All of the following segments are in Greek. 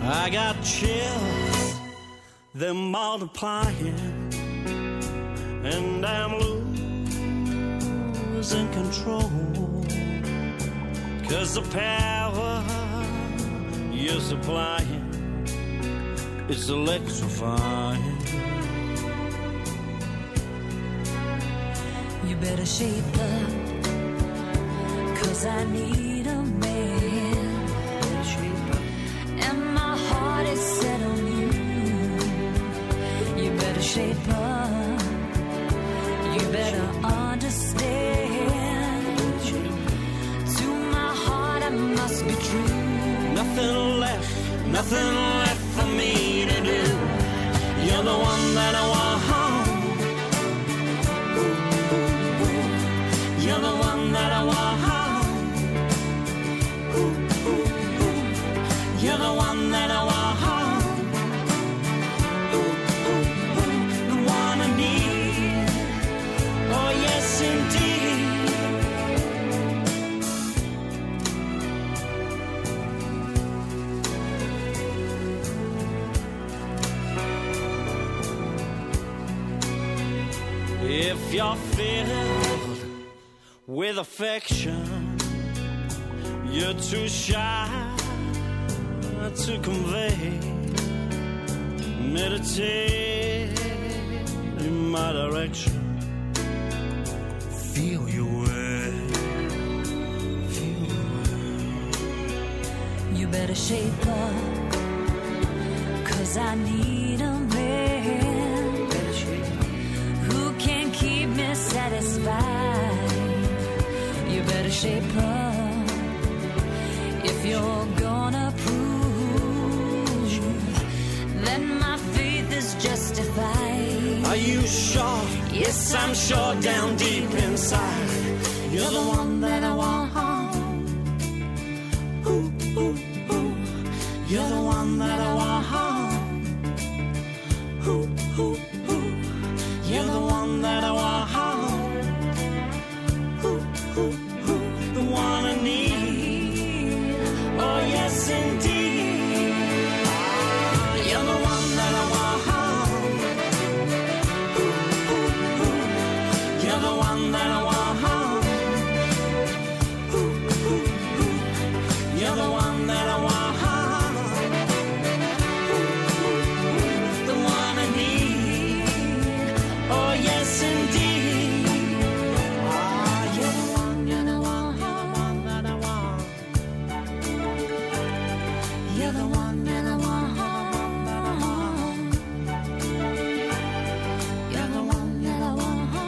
I got chills, they're multiplying, and I'm losing control, 'cause the power you're supplying is electrifying. You better shape up, 'cause I need a man. Shape up. And my heart is set on you. You better shape up. You better understand. To my heart I must be true. Nothing left for me to do. You're the one that I want. You're the one that I want. You're the one that I want. The one I need. Oh yes indeed. If you're filled with affection, you're too shy to convey. Meditate in my direction. Feel your way. Feel your way. You better shape up, 'cause I need a man who can keep me satisfied. You better shape up if you're gonna prove that my faith is justified. Are you sure? Yes, I'm sure down deep inside. You're the one that I want. Ooh, ooh, ooh. You're the one that I want. Ooh, ooh, ooh. You're the one that I want. Ooh, ooh, ooh. The one I need. Oh yes indeed. You're the one that I want. Ooh, ooh, ooh. You're the one that I want. Ooh, ooh, ooh. You're the one that I want. The one I need. Oh yes indeed. You're the one that I want. You're the one that I want. You're the one that I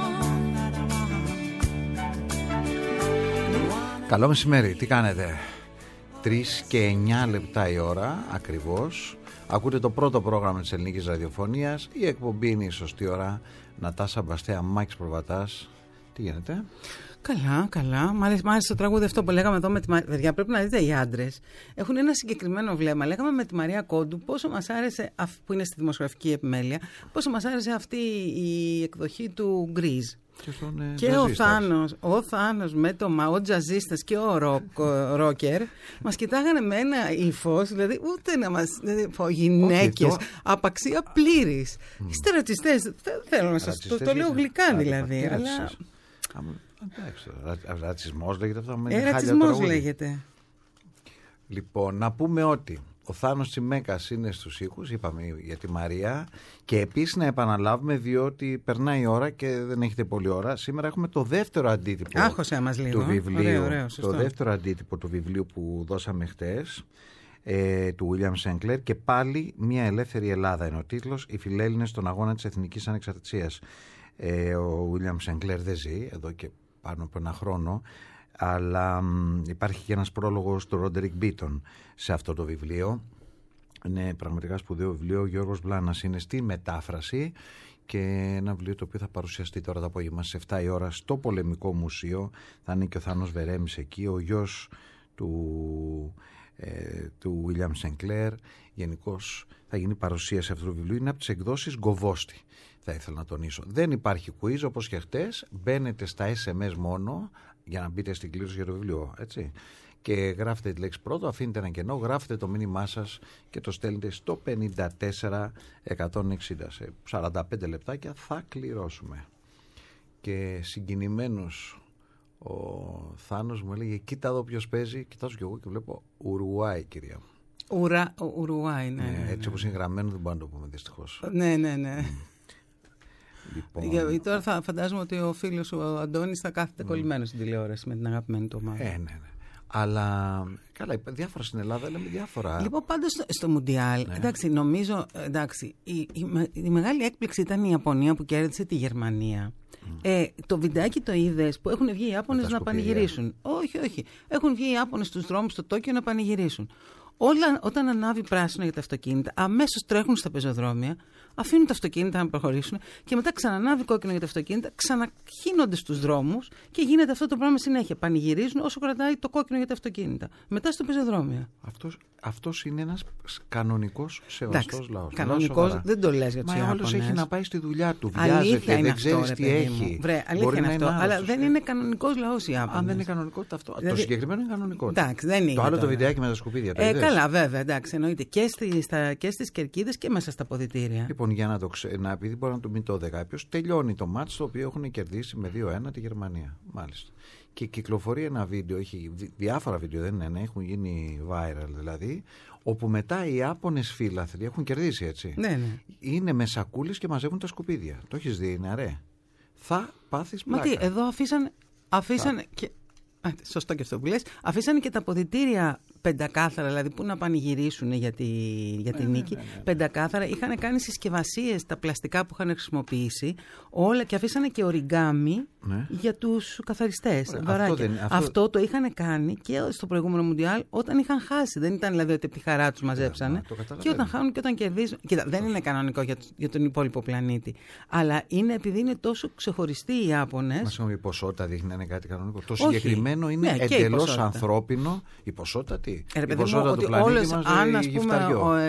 want. Καλό μεσημέρι, τι κάνετε? 3 και 9 λεπτά η ώρα ακριβώς. Ακούτε το πρώτο πρόγραμμα της ελληνικής ραδιοφωνίας. Η εκπομπή είναι η σωστή ώρα. Νατάσα Μπαστέα, Μάκης Προβατάς. Τι γίνεται? Καλά. Μ' άρεσε το τραγούδι αυτό που λέγαμε εδώ με τη Μαρία. Παιδιά, πρέπει να δείτε, οι άντρες έχουν ένα συγκεκριμένο βλέμμα. Λέγαμε με τη Μαρία Κόντου πόσο μας άρεσε, που είναι στη δημοσιογραφική επιμέλεια, πόσο μας άρεσε αυτή η εκδοχή του Γκριζ. Και ο Θάνος με ο τζαζίστας και ο ρόκερ μας κοιτάγανε με ένα ύφος, δηλαδή ούτε να μας. Δηλαδή, γυναίκες, απαξία πλήρης. Είστε ρατσιστές. Δεν θέλω να σας το λέω γλυκά δηλαδή. Αλλά. Εντάξει, ρατσισμός λέγεται αυτό. Ρατσισμός λέγεται. Λοιπόν, να πούμε ότι ο Θάνος Τσιμέκας είναι στους ήχους, είπαμε για τη Μαρία, και επίσης να επαναλάβουμε, διότι περνάει η ώρα και δεν έχετε πολλή ώρα. Σήμερα έχουμε το δεύτερο αντίτυπο του βιβλίου. Το δεύτερο αντίτυπο του βιβλίου που δώσαμε χτες, του William Sinclair, και πάλι μια ελεύθερη Ελλάδα είναι ο τίτλος. Οι φιλέλληνες στον αγώνα της εθνικής ανεξαρτησίας. Ο William Sinclair δεν ζει εδώ και πάνω από ένα χρόνο, αλλά υπάρχει και ένας πρόλογος του Ρόντερικ Μπίτον σε αυτό το βιβλίο. Είναι πραγματικά σπουδαίο βιβλίο. Ο Γιώργος Βλάνας είναι στη μετάφραση, και ένα βιβλίο το οποίο θα παρουσιαστεί τώρα το απόγευμα στις 7 η ώρα στο Πολεμικό Μουσείο. Θα είναι και ο Θάνος Βερέμης εκεί, ο γιος του William Sinclair. Γενικώς θα γίνει παρουσίαση αυτού του βιβλίου. Είναι από τις εκδόσεις Γκοβόστη, θα ήθελα να τονίσω. Δεν υπάρχει quiz όπως και χτες. Μπαίνετε στα SMS μόνο για να μπείτε στην κλήρωση για το βιβλίο, έτσι. και γράφετε τη λέξη πρώτο, αφήνετε ένα κενό, γράφετε το μήνυμά σας και το στέλνετε στο 54160. Σε 45 λεπτάκια θα κληρώσουμε. Και συγκινημένος ο Θάνος μου έλεγε, κοίτα εδώ ποιος παίζει. Κοιτάζω κι εγώ και βλέπω Ουρουάη, κυρία μου. Ουρουάη, ναι. Έτσι όπως είναι γραμμένο δεν μπορούμε να το πούμε δυστυχώς. Ναι. Λοιπόν, Τώρα θα φαντάζομαι ότι ο φίλος ο Αντώνης θα κάθεται κολλημένος στην τηλεόραση με την αγαπημένη του ομάδα. ναι. Αλλά καλά, διάφορα στην Ελλάδα, λέμε διάφορα. Λοιπόν, πάντως στο Μουντιάλ, εντάξει, νομίζω, η μεγάλη έκπληξη ήταν η Ιαπωνία που κέρδισε τη Γερμανία. Το βιντεάκι το είδες που έχουν βγει οι Ιάπωνες να πανηγυρίσουν. Όχι. Έχουν βγει οι Ιάπωνες στους δρόμους στο Τόκιο να πανηγυρίσουν. Όταν ανάβει πράσινο για τα αυτοκίνητα, αμέσως τρέχουν στα πεζοδρόμια, αφήνουν τα αυτοκίνητα να προχωρήσουν και μετά ξανανάβει κόκκινο για τα αυτοκίνητα, ξαναχύνονται στους δρόμους και γίνεται αυτό το πράγμα συνέχεια. Πανηγυρίζουν όσο κρατάει το κόκκινο για τα αυτοκίνητα. Μετά στο πεζοδρόμιο. Αυτός είναι ένας κανονικός σεβαστός λαός. Κανονικός δεν το λες για τους Ιάπωνες. Μα όλος έχει να πάει στη δουλειά του. Αλήθεια βιάζεται, είναι δεν αυτό, ξέρεις τι έχει. Αλήθεια είναι αυτό. Αλλά δεν είναι κανονικός λαός οι Ιάπωνες. Αν δεν είναι κανονικότητα αυτό. Δηλαδή, το συγκεκριμένο είναι κανονικό. Εντάξει, δεν είναι. Το άλλο τώρα. το βιντεάκι με τα σκουπίδια. Καλά, βέβαια, εντάξει, εννοείται. Και στις κερκίδες και μέσα στα ποδητήρια. Λοιπόν, για να το επειδή μπορεί να το μην το δει κάποιος, τελειώνει το μάτς το οποίο έχουν κερδίσει με 2-1 τη Γερμανία. Μάλιστα. Και κυκλοφορεί ένα βίντεο, έχει διάφορα βίντεο, δεν είναι ένα, έχουν γίνει viral δηλαδή, όπου μετά οι Ιάπωνες φύλαθλοι έχουν κερδίσει, έτσι. Ναι. Είναι με σακούλες και μαζεύουν τα σκουπίδια. Το έχεις δει, είναι αρέ. Θα πάθεις πλάκα. Μα τι, εδώ αφήσαν και... Σωστό και αυτό που λες. Αφήσανε και τα ποδητήρια πεντακάθαρα, δηλαδή που να πανηγυρίσουν για τη νίκη. Ναι. Πεντακάθαρα. Είχαν κάνει συσκευασίες τα πλαστικά που είχαν χρησιμοποιήσει όλα και αφήσανε και οριγκάμι για τους καθαριστές. Αυτό το είχαν κάνει και στο προηγούμενο Μουντιάλ όταν είχαν χάσει. Δεν ήταν δηλαδή ότι από τη χαρά τους μαζέψανε. Και όταν χάνουν και όταν κερδίζουν. Κοίτα, δεν είναι κανονικό για τον υπόλοιπο πλανήτη. Αλλά είναι επειδή είναι τόσο ξεχωριστοί οι Ιάπωνες. Μα συγγνώμη, η ποσότητα δείχνει να είναι κάτι κανονικό. Το συγκεκριμένο είναι εντελώς ανθρώπινο. Η ποσότητα τι. Η ποσότητα του πλανήτη μας αν πούμε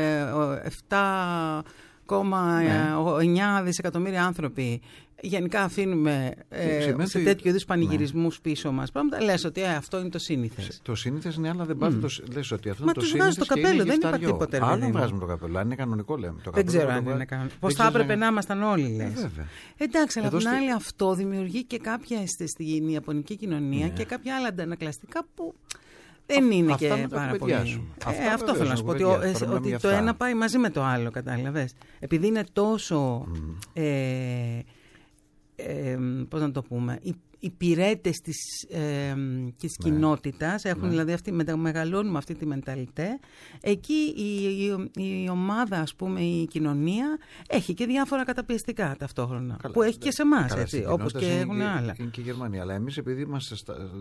7,9 δισεκατομμύρια άνθρωποι γενικά αφήνουμε σε τέτοιου είδους πανηγυρισμούς πίσω μας πράγματα, λες ότι αυτό είναι το σύνηθες. Το σύνηθες είναι, αλλά δεν πας λες ότι αυτό είναι το σύνηθες. Μα τους βγάζουν το καπέλο, δεν είπα τίποτε. Άλλο βγάζουμε το καπέλο, αν είναι κανονικό λέμε. Δεν ξέρω αν είναι κανονικό. Πώς θα έπρεπε να ήμασταν όλοι, λες. Εντάξει, αλλά απ' την άλλη αυτό δημιουργεί και κάποια στην ιαπωνική κοινωνία και κάποια άλλα αντανακλαστικά που δεν είναι και πάρα πολύ. Αυτό θέλω να σου πω, ότι το ένα πάει μαζί με το άλλο, κατάλαβες. Επειδή είναι τόσο, πώς να το πούμε, υπηρέτες της κοινότητας, έχουν δηλαδή μεγαλώνουν με αυτή τη μενταλιτέ. Εκεί η ομάδα, ας πούμε, η κοινωνία έχει και διάφορα καταπιεστικά ταυτόχρονα. Καλά, που έχει και σε εμάς, όπως και έχουν άλλα. Είναι και η Γερμανία, αλλά εμείς επειδή είμαστε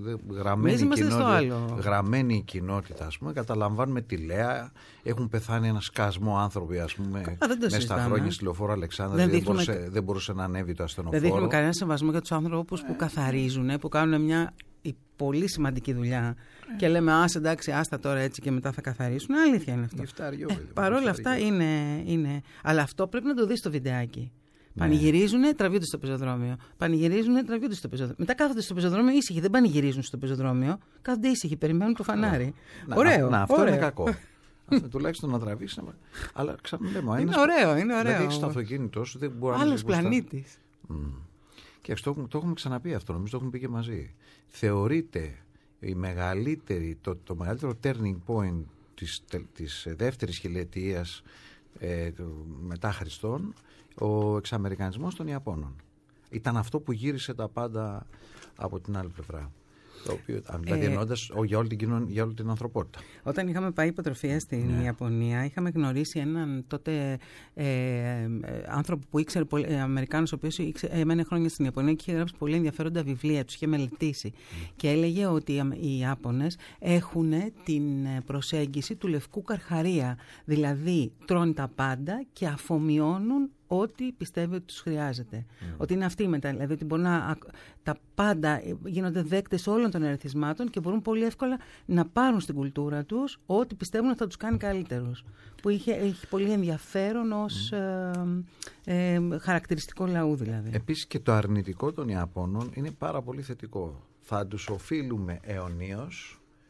γραμμένη η κοινότητα, ας πούμε, καταλαμβάνουμε τη Λέα, έχουν πεθάνει ένα σκασμό άνθρωποι, ας πούμε, μέσα στα χρόνια στη Λεωφόρο Αλεξάνδρας, δεν μπορούσε να ανέβει το ασθενοφόρο. Δεν δείχνουμε κανένα σεβασμό για τους άνθρωπους που καθαρίζουν, που κάνουν μια πολύ σημαντική δουλειά και λέμε εντάξει, άστα τώρα έτσι και μετά θα καθαρίσουν. Αλήθεια είναι αυτό. Παρ' όλα αυτά είναι. Αλλά αυτό πρέπει να το δεις στο βιντεάκι. Πανηγυρίζουν, τραβιούνται στο πεζοδρόμιο. Πανηγυρίζουν, τραβιούνται στο πεζοδρόμιο. Μετά κάθονται στο πεζοδρόμιο ήσυχοι. Δεν πανηγυρίζουν στο πεζοδρόμιο. Κάθονται ήσυχοι, περιμένουν το φανάρι. Ωραίο. Αυτό είναι κακό. Τουλάχιστον να τραβήσει. Αλλά ξαναλέμε. Είναι ωραίο. Δηλαδή έχεις το αυτοκίνητό σου, δεν μπορεί να. Άλλος πλανήτης. Και το έχουμε ξαναπεί αυτό, νομίζω το έχουμε πει και μαζί. Θεωρείται η μεγαλύτερη, το μεγαλύτερο turning point της δεύτερης χιλιετίας μετά Χριστόν, ο εξαμερικανισμός των Ιαπώνων. Ήταν αυτό που γύρισε τα πάντα από την άλλη πλευρά. Το οποίο, δηλαδή εννοώντας για όλη την ανθρωπότητα. Όταν είχαμε πάει υποτροφία στην Ιαπωνία, είχαμε γνωρίσει έναν τότε άνθρωπο που ήξερε, Αμερικάνος, ο οποίος έμενε χρόνια στην Ιαπωνία και είχε γράψει πολύ ενδιαφέροντα βιβλία, τους είχε μελετήσει. Και έλεγε ότι οι Ιάπωνες έχουν την προσέγγιση του λευκού καρχαρία. Δηλαδή τρώνε τα πάντα και αφομοιώνουν ό,τι πιστεύει ότι τους χρειάζεται. Ότι είναι αυτή η μετά, δηλαδή ότι μπορεί τα πάντα γίνονται δέκτες όλων των ερεθισμάτων και μπορούν πολύ εύκολα να πάρουν στην κουλτούρα τους ό,τι πιστεύουν ότι θα τους κάνει καλύτερους. Που έχει πολύ ενδιαφέρον ως χαρακτηριστικό λαού δηλαδή. Επίσης και το αρνητικό των Ιαπώνων είναι πάρα πολύ θετικό. Θα τους οφείλουμε αιωνίως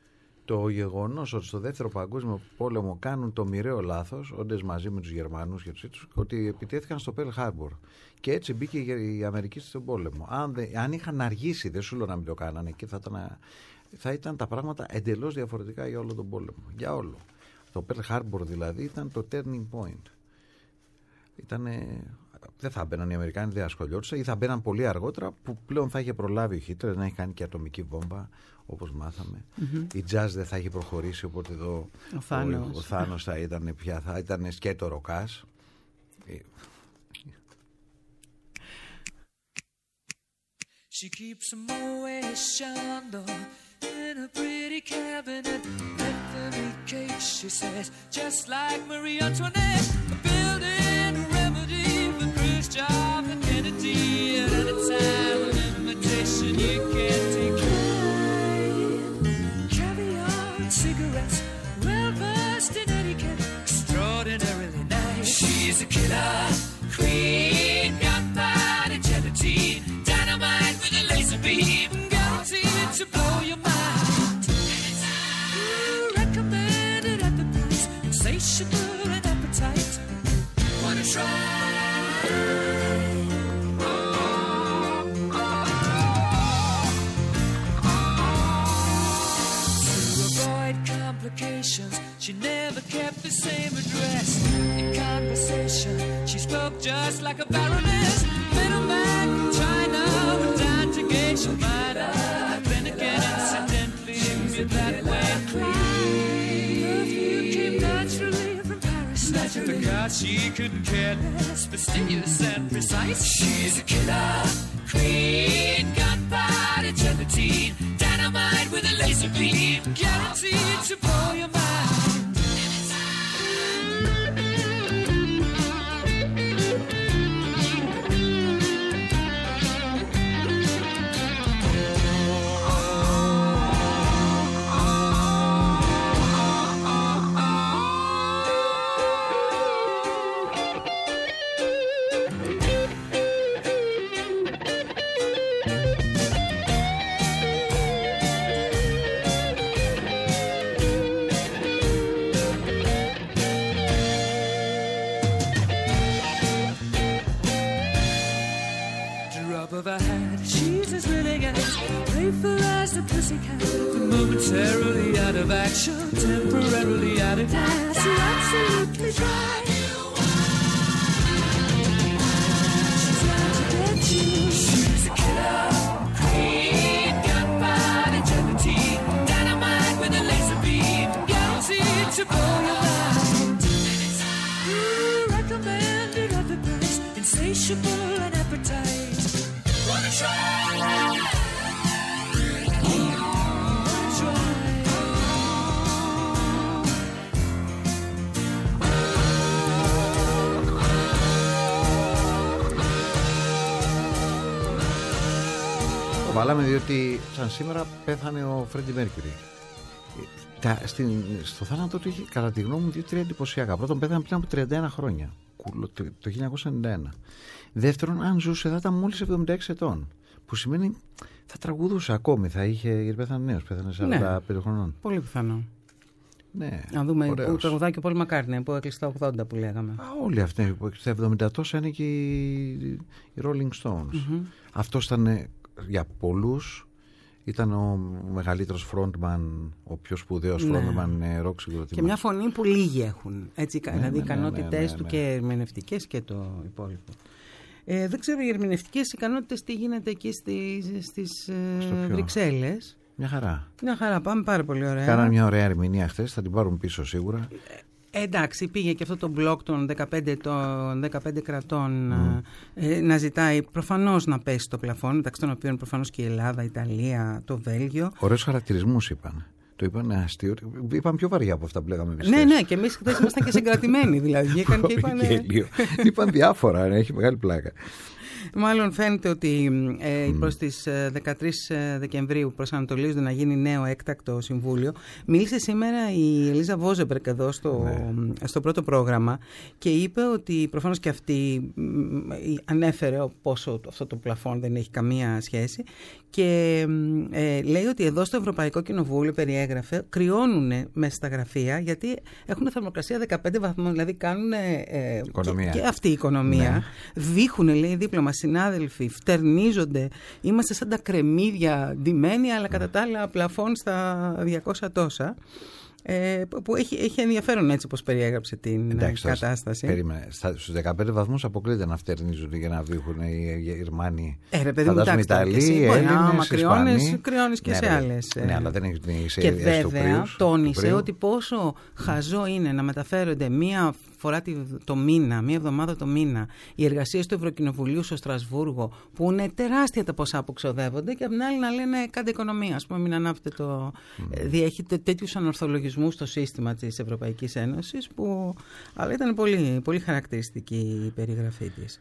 το γεγονός ότι στο δεύτερο παγκόσμιο πόλεμο κάνουν το μοιραίο λάθος, όντες μαζί με τους Γερμανούς και τους Ήττους, ότι επιτέθηκαν στο Pearl Harbor. Και έτσι μπήκε η Αμερική στον πόλεμο. Αν είχαν αργήσει, δεν σου λέω να μην το κάνανε, και θα ήταν τα πράγματα εντελώς διαφορετικά για όλο τον πόλεμο. Για όλο. Το Pearl Harbor δηλαδή ήταν το turning point. Δεν θα μπαίναν οι Αμερικάνοι, δεν ασχολιόντουσαν, ή θα μπαίναν πολύ αργότερα, που πλέον θα είχε προλάβει ο Χίτλερ να έχει κάνει και ατομική βόμβα, όπως μάθαμε. Η jazz δεν θα έχει προχωρήσει, οπότε εδώ ο Θάνος θα ήταν σκέτο ροκάς. She keeps a Moet Chandon in a pretty cabinet. Anthony cake, she says, just like Marie Antoinette. A building a remedy for Khrushchev and Kennedy. At any time, an invitation you can't decline. Caviar and cigarettes, well versed in etiquette, extraordinarily nice. She's a killer queen, gunpowder gelatine. Dynamite with a laser beam, guaranteed to blow your mind. Recommended at the price, insatiable and appetite. Wanna try? To avoid complications, she never kept the same address. In conversation, she spoke just like a baroness. Middleman from China went down to gauge your mind. Then again, incidentally, you're that way. Perfume came naturally from Paris. Because she couldn't care less, fastidious and precise. She's a killer queen, gunpowder gelatine, dynamite with a laser beam, guaranteed to blow your mind. Momentarily out of action, temporarily out of gas, you're absolutely dry. She's out to get you. She's a killer queen, gunpowder gelatine, dynamite with a laser beam, guaranteed to blow your mind. Recommended at the price, insatiable and appetite. Wanna try? Βάλαμε διότι σαν σήμερα πέθανε ο Φρέντι Μέρκιουρι. Στο θάνατο του είχε κατά τη γνώμη μου 2-3 εντυπωσιακά. Πρώτον, πέθανε πριν από 31 χρόνια, το 1991. Δεύτερον, αν ζούσε θα ήταν μόλις 76 ετών. Που σημαίνει θα τραγουδούσε ακόμη, θα είχε, γιατί πέθανε νέος, πέθανε 45 χρονών. Πολύ πιθανό. Ναι, να δούμε το τραγουδάκι ο Πολ Μακκάρτνεϊ που έκλεισε τα 80 που λέγαμε. Όλοι αυτοί, στα 70 τόσα είναι και οι Rolling Stones. Αυτός ήταν για πολλούς, ήταν ο μεγαλύτερος frontman, ο πιο σπουδαίος frontman rock συγκροτήματος. Και μια φωνή που λίγοι έχουν, έτσι, δηλαδή οι ικανότητες του και ερμηνευτικές και το υπόλοιπο. Δεν ξέρω οι ερμηνευτικές ικανότητες τι γίνεται εκεί στις Βρυξέλλες. Μια χαρά. Μια χαρά, πάμε πάρα πολύ ωραία. Κάνανε μια ωραία ερμηνεία χθες, θα την πάρουν πίσω σίγουρα. Εντάξει, πήγε και αυτό το μπλοκ των 15 κρατών να ζητάει προφανώς να πέσει το πλαφόν, μεταξύ των οποίων προφανώς και η Ελλάδα, η Ιταλία, το Βέλγιο. Ωραίους χαρακτηρισμούς είπαν. Το είπαν αστείο. Είπαν πιο βαριά από αυτά που λέγαμε εμείς. Ναι, και εμείς χθες ήμασταν και συγκρατημένοι. Δηλαδή, βγήκαν και είπαν. Είπαν διάφορα, έχει μεγάλη πλάκα. Μάλλον φαίνεται ότι προς τις 13 Δεκεμβρίου προσανατολίζονται να γίνει νέο έκτακτο συμβούλιο. Μίλησε σήμερα η Ελίζα Βόζεμπερκ εδώ στο πρώτο πρόγραμμα και είπε ότι προφανώς και αυτή ανέφερε πόσο αυτό το πλαφόν δεν έχει καμία σχέση και λέει ότι εδώ στο Ευρωπαϊκό Κοινοβούλιο, περιέγραφε, κρυώνουν μέσα στα γραφεία γιατί έχουν θερμοκρασία 15 βαθμούς, δηλαδή κάνουν και αυτή η οικονομία. Ναι. Δείχνουν, λέει, δίπλα μας συνάδελφοι, φτερνίζονται, είμαστε σαν τα κρεμμύδια ντυμένοι, αλλά κατά τα άλλα πλαφών στα 200 τόσα. Που έχει ενδιαφέρον έτσι όπως περιέγραψε την κατάσταση. Περίμενε. Στους 15 βαθμούς αποκλείται να φτερνίζονται για να βήχουν οι Γερμανοί. Ρε παιδί μου, Ιταλοί, Έλληνες, Ισπανοί. Κρυώνεις και σε άλλες. Ναι, αλλά δεν έχει και βέβαια τόνισε ότι πόσο χαζό είναι να μεταφέρονται μία φορά το μήνα, μία εβδομάδα το μήνα, οι εργασίες του Ευρωκοινοβουλίου στο Στρασβούργο, που είναι τεράστια τα ποσά που ξοδεύονται, και απ' την άλλη να λένε κάντε οικονομία. Ας πούμε, μην ανάφετε το. Διέχετε τέτοιους ανορθολογισμούς στο σύστημα της Ευρωπαϊκής Ένωσης, αλλά ήταν πολύ, πολύ χαρακτηριστική η περιγραφή της.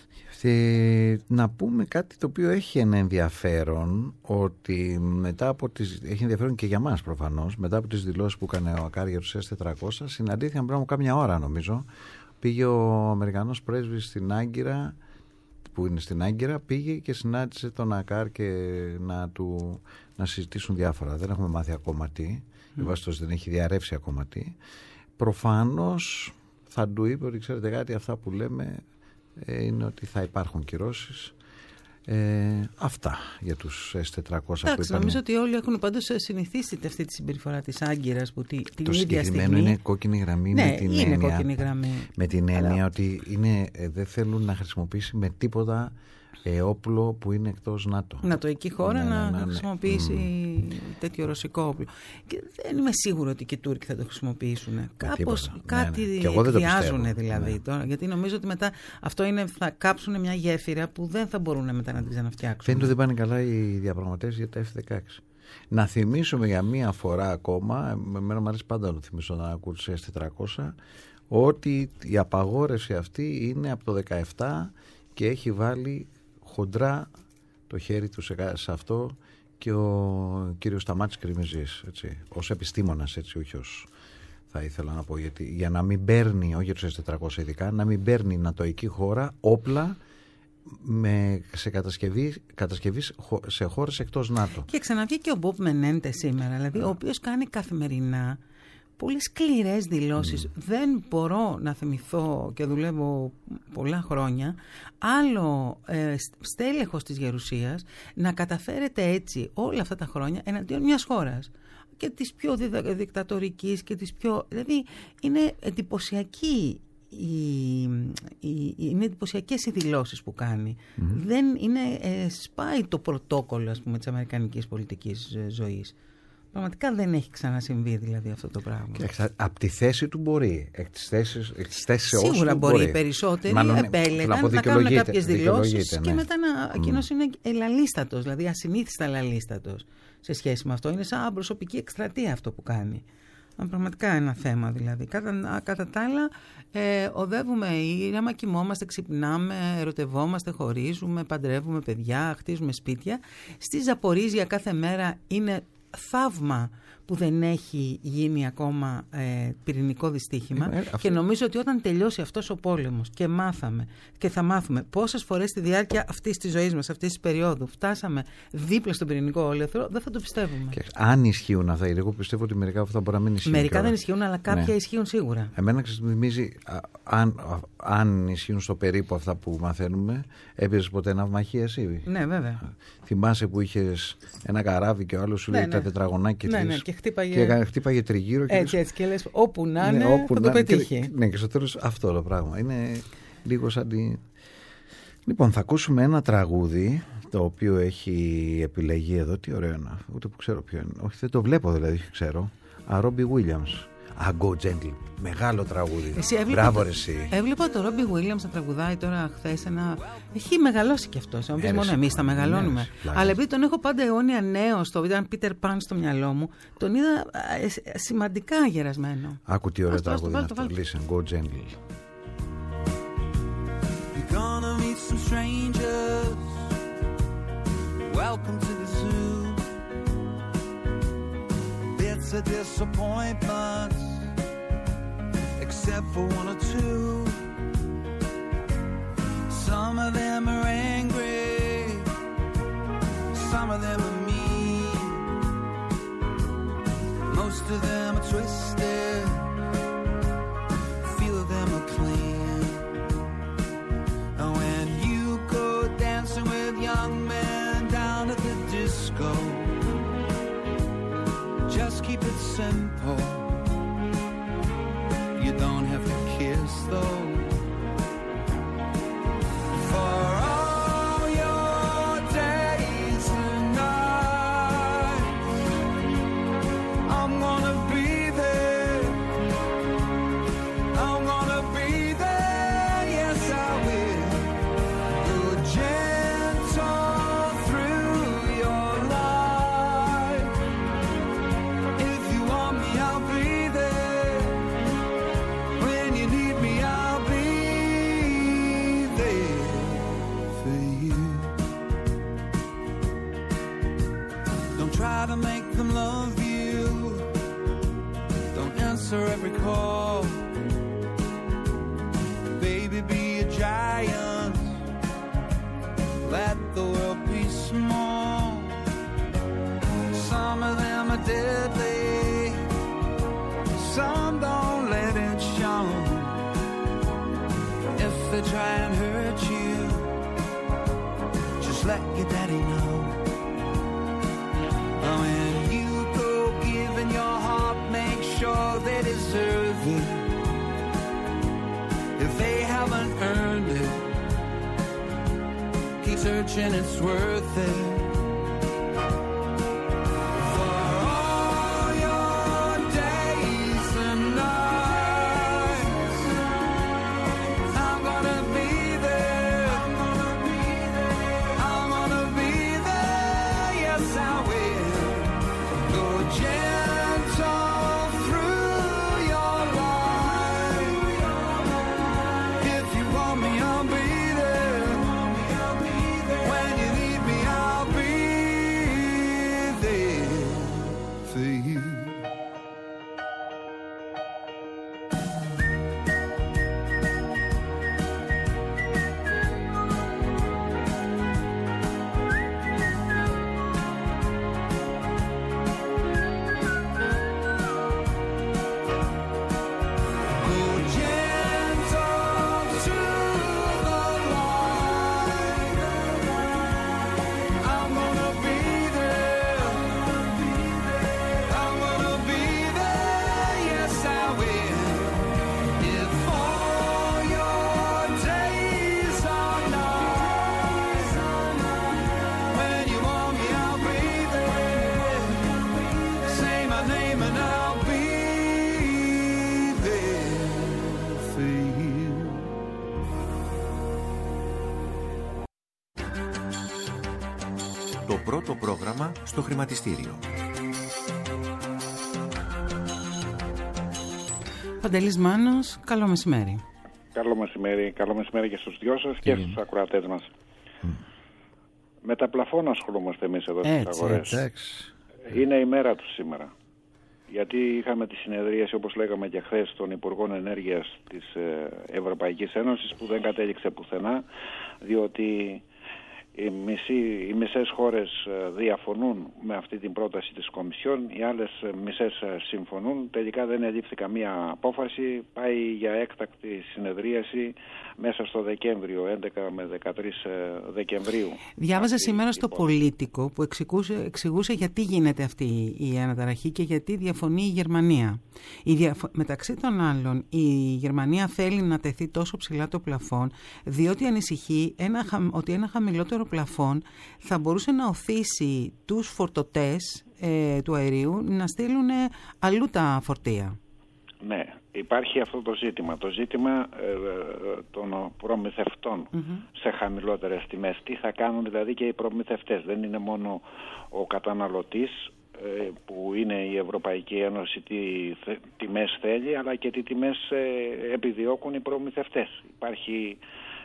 Να πούμε κάτι το οποίο έχει ένα ενδιαφέρον, ότι μετά από έχει ενδιαφέρον και για μας προφανώς, μετά από τις δηλώσεις που έκανε ο Ακάρ για τους S400, συναντήθηκαν πριν από κάμια ώρα νομίζω, πήγε ο Αμερικανός πρέσβης στην Άγκυρα, που είναι στην Άγκυρα, πήγε και συνάντησε τον Ακάρ και να συζητήσουν διάφορα. Δεν έχουμε μάθει ακόμα τι, η Βάστος δεν έχει διαρρεύσει ακόμα τι. Προφανώς θα του είπε ότι ξέρετε κάτι, αυτά που λέμε είναι ότι θα υπάρχουν κυρώσεις. Αυτά για τους S400. Εντάξει, νομίζω ότι όλοι έχουν πάντως συνηθίσει αυτή τη συμπεριφορά της Άγκυρας, που την το ίδια συγκεκριμένο στιγμή είναι κόκκινη γραμμή. Ναι, με την είναι έννοια, κόκκινη γραμμή. Με την έννοια ότι δεν θέλουν να χρησιμοποιήσει με τίποτα όπλο που είναι εκτός ΝΑΤΟ. Νατοϊκή χώρα να χρησιμοποιήσει τέτοιο ρωσικό όπλο. Και δεν είμαι σίγουρο ότι και οι Τούρκοι θα το χρησιμοποιήσουν. Κάπως κάτι εκβιάζουν δηλαδή τώρα. Γιατί νομίζω ότι μετά αυτό θα κάψουν μια γέφυρα που δεν θα μπορούν μετά να την ξαναφτιάξουν. Φαίνεται ότι δεν πάνε καλά οι διαπραγματεύσεις για τα F-16. Να θυμίσουμε για μία φορά ακόμα, εμένα μου αρέσει πάντα να το θυμίσω να ακούω τους S400, ότι η απαγόρευση αυτή είναι από το 2017 και έχει βάλει χοντρά το χέρι του σε αυτό και ο κύριος Σταμάτης Κρυμιζής, έτσι, ως επιστήμονας, έτσι, όχι ως θα ήθελα να πω, γιατί για να μην παίρνει, όχι για τους S400 ειδικά, να μην παίρνει νατοϊκή χώρα όπλα σε κατασκευή σε χώρες εκτός ΝΑΤΟ. Και ξαναβγήκε ο Μπομπ Μενέντε σήμερα, δηλαδή, ο οποίος κάνει καθημερινά πολύ σκληρές δηλώσεις. Δεν μπορώ να θυμηθώ, και δουλεύω πολλά χρόνια, άλλο στέλεχος της Γερουσίας να καταφέρεται έτσι όλα αυτά τα χρόνια εναντίον μιας χώρας. Και της πιο δικτατορικής και της πιο. Δηλαδή είναι εντυπωσιακή. Είναι εντυπωσιακές οι δηλώσεις που κάνει. Δεν είναι, σπάει το πρωτόκολλο, ας πούμε, της αμερικανικής πολιτικής ζωής. Πραγματικά δεν έχει ξανασυμβεί δηλαδή αυτό το πράγμα. Από τη θέση του μπορεί. Εκ της θέσης σίγουρα μπορεί. Περισσότεροι επέλεγαν να κάνουν κάποιες δηλώσεις και μετά εκείνος είναι ελαλίστατος, δηλαδή ασυνήθιστα ελαλίστατος σε σχέση με αυτό. Είναι σαν προσωπική εκστρατεία αυτό που κάνει. Πραγματικά ένα θέμα δηλαδή. Κατά τα άλλα, οδεύουμε ήρεμα, κοιμόμαστε, ξυπνάμε, ερωτευόμαστε, χωρίζουμε, παντρεύουμε παιδιά, χτίζουμε σπίτια. Στη Ζαπορίζια κάθε μέρα είναι θαύμα που δεν έχει γίνει ακόμα πυρηνικό δυστύχημα και νομίζω ότι όταν τελειώσει αυτός ο πόλεμος και θα μάθουμε πόσες φορές στη διάρκεια αυτής της ζωής μας, αυτής της περίοδου φτάσαμε δίπλα στον πυρηνικό όλεθρο, δεν θα το πιστεύουμε. Και αν ισχύουν αυτά, εγώ πιστεύω ότι μερικά αυτά μπορεί να μην ισχύουν. Μερικά δεν ισχύουν, αλλά κάποια ισχύουν σίγουρα. Εμένα ξεμθυμίζει, αν ισχύουν στο περίπου αυτά που μαθαίνουμε, έπαιζες ποτέ ναυμαχία εσύ? Ναι, βέβαια. Θυμάσαι που είχες ένα καράβι και ο άλλος σου λέει τα τετραγωνάκια της. Και χτύπαγε τριγύρω. Έτσι, και λες όπου να είναι θα το πετύχει. Ναι, και στο τέλος αυτό το πράγμα. Είναι λίγο σαν τη. Λοιπόν, θα ακούσουμε ένα τραγούδι το οποίο έχει επιλεγεί εδώ. Τι ωραίο είναι. Ούτε που ξέρω ποιο είναι. Όχι, δεν το βλέπω δηλαδή, ξέρω. Ρόμπι Williams. Go Gentle. Μεγάλο τραγούδι. Μπράβο, εσύ. Έβλεπα το Ρόμπι Williams να τραγουδάει τώρα χθες ένα. Έχει μεγαλώσει κι αυτό. Αν πει μόνο εμείς τα μεγαλώνουμε. Αλλά επειδή τον έχω πάντα αιώνια νέο, ήταν Peter Pan στο μυαλό μου, τον είδα σημαντικά γερασμένο. Άκου τι ωραίο τραγούδι είναι αυτό. Listen, Go Gentle. some strangers. Welcome to the zoo. It's a disappointment, except for one or two. Some of them are angry, some of them are mean, most of them are twisted, few of them are clean. And when you go dancing with young men down at the disco, just keep it simple. You don't have to kiss though. For all your days and nights, I'm gonna be there. I'm gonna be there, yes I will. Go gentle through your life. If you want me, I'll be there. When you need me, I'll be there for you. Don't try to make them love you. Don't answer every call. Baby, be a giant. Let the world be small. Some of them are deadly. Some don't let it show. If they try and hurt you, just let your daddy know. When you go giving your heart, make sure they deserve it. If they haven't earned it, keep searching, it's worth it. For all your days and nights, I'm gonna be there. I'm gonna be there, yes I will. Go gentle through your life. If you want me, I'll be there. When you need me, I'll be there for you. Go gentle through the light. I'm gonna be there. I'm gonna be there, yes I will. If all your days are nights, when you want me, I'll be there. Say my name and I'll be there for you. Το πρώτο πρόγραμμα στο χρηματιστήριο. Παντελής Μάνος, καλό μεσημέρι. Καλό μεσημέρι και στους δυο σας και στους ακροατές μας. Με τα πλαφών ασχολούμαστε εμείς εδώ στις αγορές. Είναι η μέρα τους σήμερα. Γιατί είχαμε τη συνεδρίαση, όπως λέγαμε και χθες, των Υπουργών Ενέργειας της Ευρωπαϊκής Ένωσης, που δεν κατέληξε πουθενά, διότι οι μισές χώρες διαφωνούν με αυτή την πρόταση της Κομισιόν, οι άλλες μισές συμφωνούν. Τελικά δεν ελήφθη καμία απόφαση. Πάει για έκτακτη συνεδρίαση μέσα στο Δεκέμβριο, 11 με 13 Δεκεμβρίου. Διάβαζα σήμερα στο Πολίτικο που εξηγούσε γιατί γίνεται αυτή η αναταραχή και γιατί διαφωνεί η Γερμανία. Μεταξύ των άλλων, η Γερμανία θέλει να τεθεί τόσο ψηλά το πλαφόν, διότι ανησυχεί ότι ένα χαμηλότερο πλαφόν θα μπορούσε να οθήσει τους φορτωτές του αερίου να στείλουν αλλού τα φορτία. Ναι, υπάρχει αυτό το ζήτημα. Το ζήτημα των προμηθευτών σε χαμηλότερες τιμές. Τι θα κάνουν δηλαδή και οι προμηθευτές. Δεν είναι μόνο ο καταναλωτής που είναι η Ευρωπαϊκή Ένωση τι τιμές θέλει, αλλά και τι τιμές επιδιώκουν οι προμηθευτές. Υπάρχει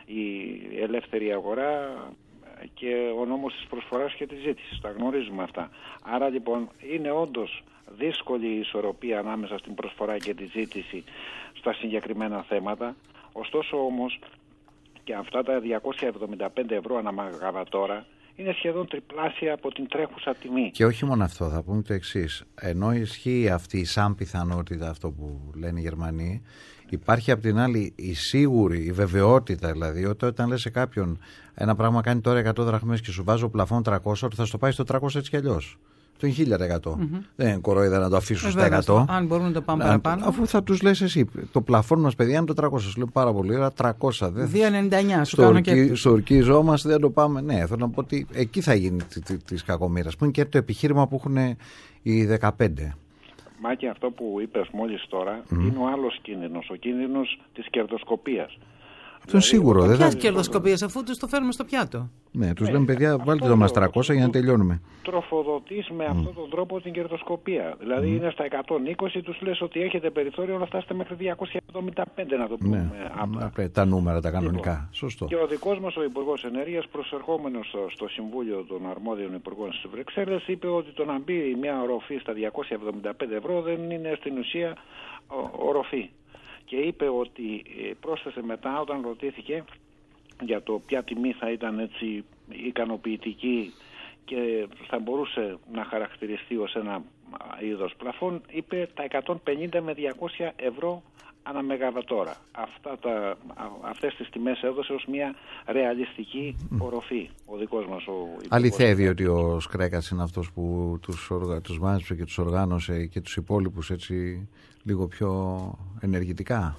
η ελεύθερη αγορά και ο νόμος της προσφοράς και της ζήτησης. Τα γνωρίζουμε αυτά. Άρα λοιπόν είναι όντως δύσκολη η ισορροπία ανάμεσα στην προσφορά και τη ζήτηση στα συγκεκριμένα θέματα. Ωστόσο όμως και αυτά τα 275 ευρώ ανά μεγαβατόρα είναι σχεδόν τριπλάσια από την τρέχουσα τιμή. Και όχι μόνο αυτό, θα πούμε το εξής. Ενώ ισχύει αυτή σαν πιθανότητα αυτό που λένε οι Γερμανοί, υπάρχει απ' την άλλη η σίγουρη, η βεβαιότητα δηλαδή, ότι όταν λες σε κάποιον ένα πράγμα κάνει τώρα 100 δραχμές και σου βάζω πλαφόν 300, ότι θα στο πάει στο 300 έτσι κι αλλιώς. Το είναι 1000%. Δεν είναι κορόιδα να το αφήσουν στα 100. Αν μπορούν να το πάνε παραπάνω. Αφού θα τους λες εσύ, το πλαφόν μας παιδιά είναι το 300. Σου λέω πάρα πολύ ωραία, 300. 2,99 σου κάνω και. Στορκίζόμαστε, δεν το πάμε. Ναι, θέλω να πω ότι εκεί θα γίνει της κακομοίρας. Που είναι και το επιχείρημα που έχουν οι 15. Μάκη, αυτό που είπες μόλις τώρα είναι ο άλλος κίνδυνος, ο κίνδυνος της κερδοσκοπίας. Αυτό είναι σίγουρο. Ποιες κερδοσκοπίες, αφού τους το φέρνουμε στο πιάτο. Ναι, τους λέμε παιδιά, βάλτε το μας 300 για να τελειώνουμε. Τροφοδοτείς με αυτόν τον τρόπο την κερδοσκοπία. Δηλαδή είναι στα 120, τους λες ότι έχετε περιθώριο να φτάσετε μέχρι 275, να το πούμε. Ναι, τα νούμερα, τα κανονικά. Λοιπόν, σωστό. Και ο δικός μας ο Υπουργός Ενέργειας, προσερχόμενος στο Συμβούλιο των Αρμόδιων Υπουργών στις Βρυξέλλες, είπε ότι το να μπει μια οροφή στα 275 ευρώ δεν είναι στην ουσία οροφή. Και είπε ότι πρόσθεσε μετά, όταν ρωτήθηκε για το ποια τιμή θα ήταν έτσι ικανοποιητική και θα μπορούσε να χαρακτηριστεί ως ένα είδος πλαφών, είπε τα 150 με 200 ευρώ ανά μεγαβατόρα. Αυτές τις τιμές έδωσε ως μια ρεαλιστική οροφή ο δικός μας ο Υπουργός. Αληθεύει ότι ο Σκρέκας είναι αυτός που τους μάζεψε και τους οργάνωσε και τους υπόλοιπους έτσι λίγο πιο ενεργητικά?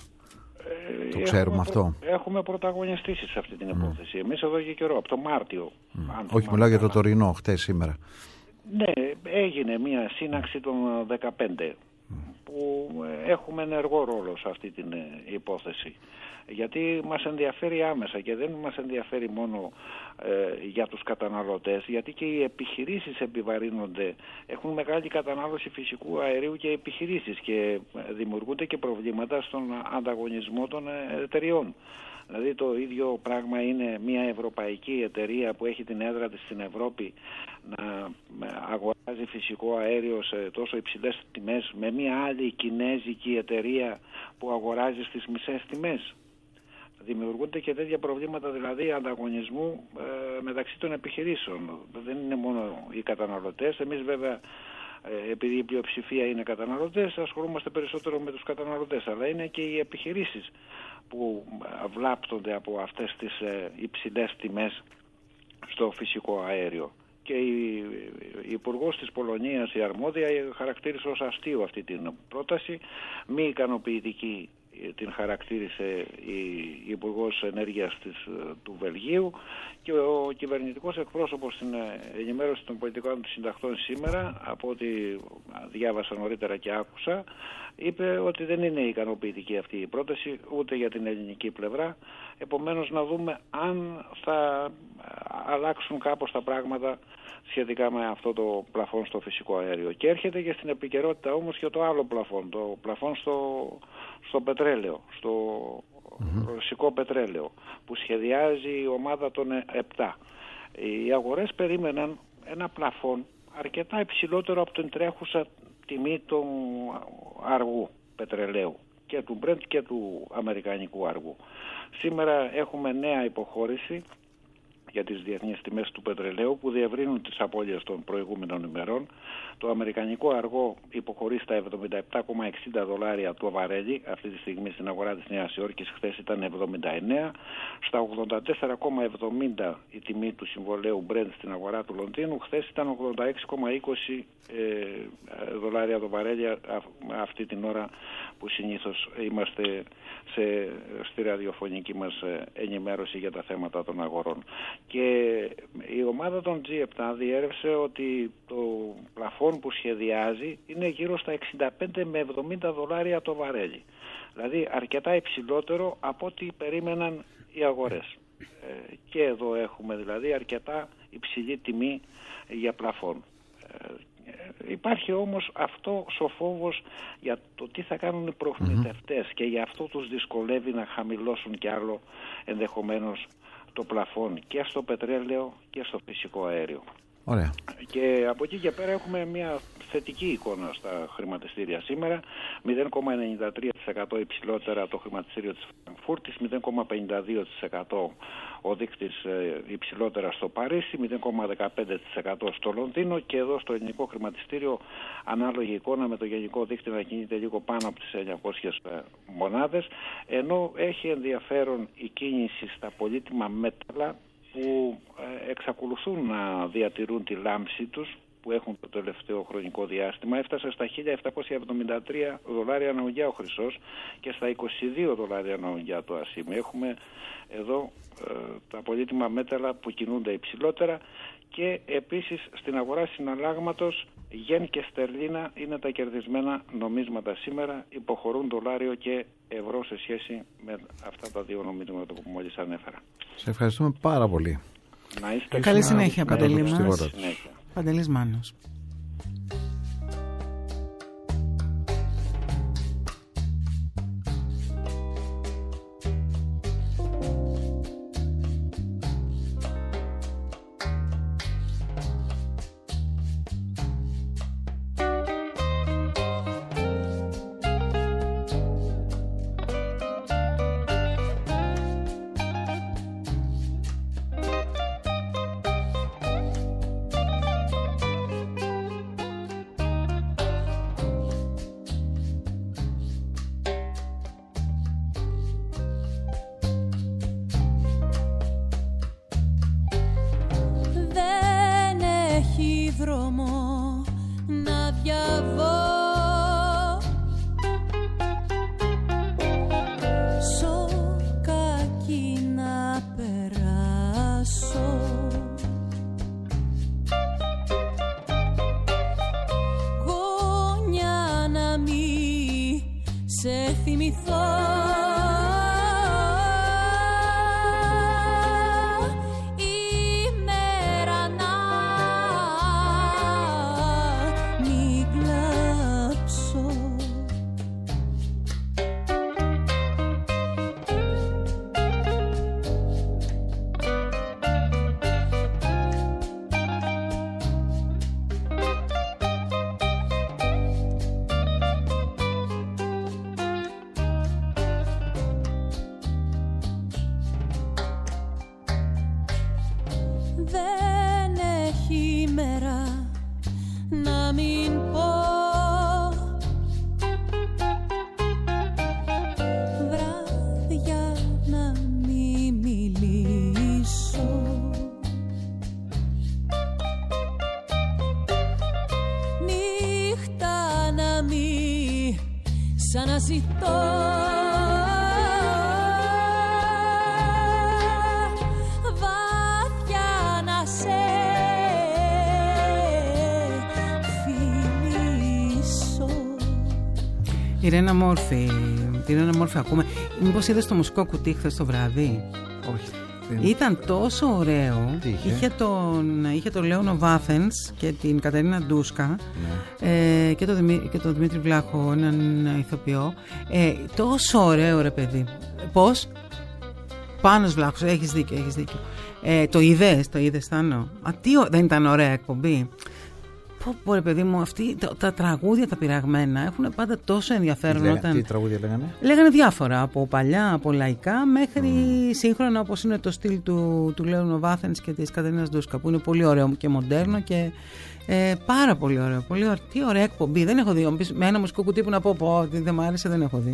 Το ξέρουμε αυτό. Έχουμε πρωταγωνιστήσει σε αυτή την υπόθεση. Εμείς εδώ και καιρό, από το Μάρτιο. Όχι, μιλάω για το τωρινό, χτες σήμερα. Ναι, έγινε μια σύναξη των 15 που έχουμε ενεργό ρόλο σε αυτή την υπόθεση. Γιατί μας ενδιαφέρει άμεσα και δεν μας ενδιαφέρει μόνο για τους καταναλωτές, γιατί και οι επιχειρήσεις επιβαρύνονται, έχουν μεγάλη κατανάλωση φυσικού αερίου και επιχειρήσεις και δημιουργούνται και προβλήματα στον ανταγωνισμό των εταιριών. Δηλαδή το ίδιο πράγμα είναι μια ευρωπαϊκή εταιρεία που έχει την έδρα της στην Ευρώπη να αγοράζει φυσικό αέριο σε τόσο υψηλές τιμές με μια άλλη κινέζικη εταιρεία που αγοράζει στις μισές τιμές. Δημιουργούνται και τέτοια προβλήματα δηλαδή ανταγωνισμού μεταξύ των επιχειρήσεων. Δεν είναι μόνο οι καταναλωτές. Εμείς βέβαια επειδή η πλειοψηφία είναι καταναλωτές ασχολούμαστε περισσότερο με τους καταναλωτές, αλλά είναι και οι επιχειρήσεις που βλάπτονται από αυτές τις υψηλές τιμές στο φυσικό αέριο. Και η Υπουργός της Πολωνίας, η αρμόδια, χαρακτήρισε ως αστείο αυτή την πρόταση, μη ικανοποιητική την χαρακτήρισε η Υπουργός Ενέργειας του Βελγίου και ο κυβερνητικός εκπρόσωπος στην ενημέρωση των πολιτικών των συντακτών σήμερα, από ό,τι διάβασα νωρίτερα και άκουσα, είπε ότι δεν είναι ικανοποιητική αυτή η πρόταση ούτε για την ελληνική πλευρά. Επομένως να δούμε αν θα αλλάξουν κάπως τα πράγματα σχετικά με αυτό το πλαφόν στο φυσικό αέριο. Και έρχεται και στην επικαιρότητα όμως και το άλλο πλαφόν, το πλαφόν στο πετρέλαιο, στο ρωσικό πετρέλαιο, που σχεδιάζει η ομάδα των 7. Οι αγορές περίμεναν ένα πλαφόν αρκετά υψηλότερο από την τρέχουσα τιμή του αργού πετρελαίου, και του Brent και του αμερικανικού αργού. Σήμερα έχουμε νέα υποχώρηση για τις διεθνείς τιμές του πετρελαίου που διευρύνουν τις απώλειες των προηγούμενων ημερών. Το αμερικανικό αργό υποχωρεί στα 77,60 δολάρια το βαρέλι αυτή τη στιγμή στην αγορά της Νέας Υόρκης, χθες ήταν 79, στα 84,70 η τιμή του συμβολαίου Brent στην αγορά του Λονδίνου, χθες ήταν 86,20 δολάρια το βαρέλι αυτή την ώρα που συνήθως είμαστε στη ραδιοφωνική μας ενημέρωση για τα θέματα των αγορών. Και η ομάδα των G7 διέρευσε ότι το πλαφόν που σχεδιάζει είναι γύρω στα 65 με 70 δολάρια το βαρέλι. Δηλαδή αρκετά υψηλότερο από ό,τι περίμεναν οι αγορές. Και εδώ έχουμε δηλαδή αρκετά υψηλή τιμή για πλαφόν. Υπάρχει όμως αυτός ο φόβος για το τι θα κάνουν οι προμηθευτές και γι' αυτό τους δυσκολεύει να χαμηλώσουν κι άλλο ενδεχομένως το πλαφόν και στο πετρέλαιο και στο φυσικό αέριο. Ωραία. Και από εκεί και πέρα έχουμε μια θετική εικόνα στα χρηματιστήρια σήμερα. 0,93% υψηλότερα το χρηματιστήριο της Φραγκφούρτης, 0,52% ο δείκτης υψηλότερα στο Παρίσι, 0,15% στο Λονδίνο, και εδώ στο ελληνικό χρηματιστήριο ανάλογη εικόνα με το γενικό δείκτη να κινείται λίγο πάνω από τις 900 μονάδες, ενώ έχει ενδιαφέρον η κίνηση στα πολύτιμα μέταλλα που εξακολουθούν να διατηρούν τη λάμψη τους που έχουν το τελευταίο χρονικό διάστημα. Έφτασε στα $1.773 ανά ουγγιά ο χρυσός και στα $22 ανά ουγγιά το ασίμι. Έχουμε εδώ τα πολύτιμα μέταλλα που κινούνται υψηλότερα, και επίσης στην αγορά συναλλάγματος γεν και στερλίνα είναι τα κερδισμένα νομίσματα σήμερα, υποχωρούν δολάριο και ευρώ σε σχέση με αυτά τα δύο νομίσματα που μόλις ανέφερα. Σε ευχαριστούμε πάρα πολύ. Να είστε καλή συνέχεια, Παντελή μας. Συνέχεια. Παντελής Μάνος. Ιρένα Μόρφη, ακούμε. Μήπως είδες το μουσικό κουτί χθες το βράδυ? Όχι. Ήταν τόσο ωραίο. Είχε τον Λέωνο Βάθενς και την Κατερίνα Ντούσκα, ναι. Και τον Δημήτρη Βλάχο, έναν ηθοποιό. Τόσο ωραίο, ρε παιδί. Πώς? Πάνος Βλάχος, έχεις δίκιο. Το είδες Θάνο? Δεν ήταν ωραία εκπομπή? Πω ρε παιδί μου, τα τραγούδια τα πειραγμένα έχουν πάντα τόσο ενδιαφέρον. Τι τραγούδια λέγανε? Λέγανε διάφορα, από παλιά, από λαϊκά μέχρι σύγχρονα, όπως είναι το στυλ του Λέωνο Βάθενς και της Κατερίνας Ντούσκα, που είναι πολύ ωραίο και μοντέρνο και πάρα πολύ ωραίο. Τι ωραία εκπομπή. Δεν έχω δει. Με ένα μουσικό κουτί που να πω ότι δεν μου άρεσε, δεν έχω δει.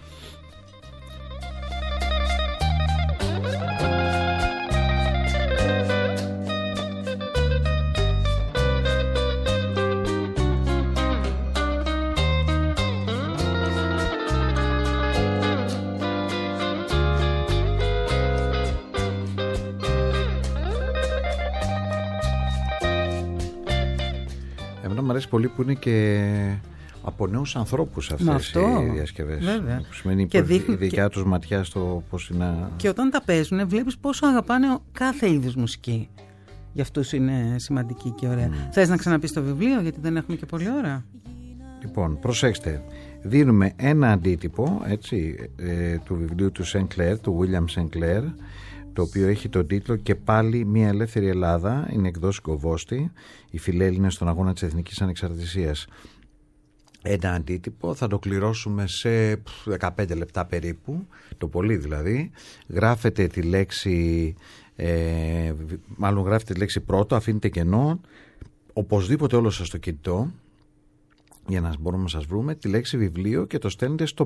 Μου αρέσει πολύ που είναι και από νέους ανθρώπους αυτές οι διασκευές. Βέβαια. Που σημαίνει η δικιά τους ματιά στο πώς είναι. Και όταν τα παίζουν βλέπεις πόσο αγαπάνε κάθε είδους μουσική. για αυτούς είναι σημαντική και ωραία. Θες να ξαναπείς το βιβλίο, γιατί δεν έχουμε και πολλή ώρα? Λοιπόν, προσέξτε, δίνουμε ένα αντίτυπο, έτσι, του βιβλίου του Sinclair, του William Sinclair, το οποίο έχει τον τίτλο «Και πάλι μια ελεύθερη Ελλάδα», είναι εκδόση Κοβόστη, οι φιλέλληνες στον αγώνα της εθνικής ανεξαρτησίας. Ένα αντίτυπο, θα το κληρώσουμε σε 15 λεπτά περίπου, το πολύ δηλαδή. Γράφετε τη λέξη, γράφετε τη λέξη πρώτο, αφήνετε κενό, οπωσδήποτε όλο σας το κινητό, για να μπορούμε να σας βρούμε, τη λέξη βιβλίο, και το στέλνετε στο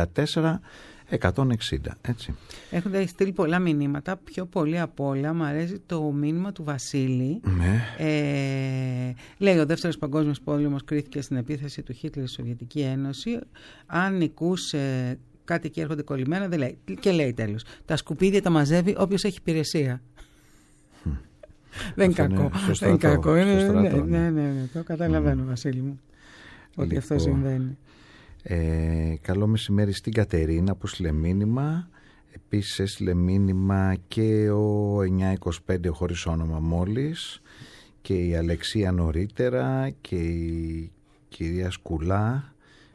54160, έτσι. Έχοντας στείλει πολλά μηνύματα, πιο πολύ απ' όλα μου αρέσει το μήνυμα του Βασίλη. Ναι. Λέει: ο Δεύτερος Παγκόσμιος Πόλεμος κρίθηκε στην επίθεση του Χίτλερ στη Σοβιετική Ένωση. Αν νικούσε, κάτι εκεί έρχονται κολλημένα, δεν λέει. Και λέει τέλος: τα σκουπίδια τα μαζεύει όποιος έχει υπηρεσία. Δεν είναι κακό. Δεν είναι κακό. Ναι, το καταλαβαίνω, Βασίλη μου. Ότι Λοιπόν, αυτό συμβαίνει. Καλό μεσημέρι στην Κατερίνα που έστειλε μήνυμα. Επίσης έστειλε μήνυμα και ο 925 χωρίς όνομα μόλις, και η Αλεξία νωρίτερα, και η κυρία Σκουλά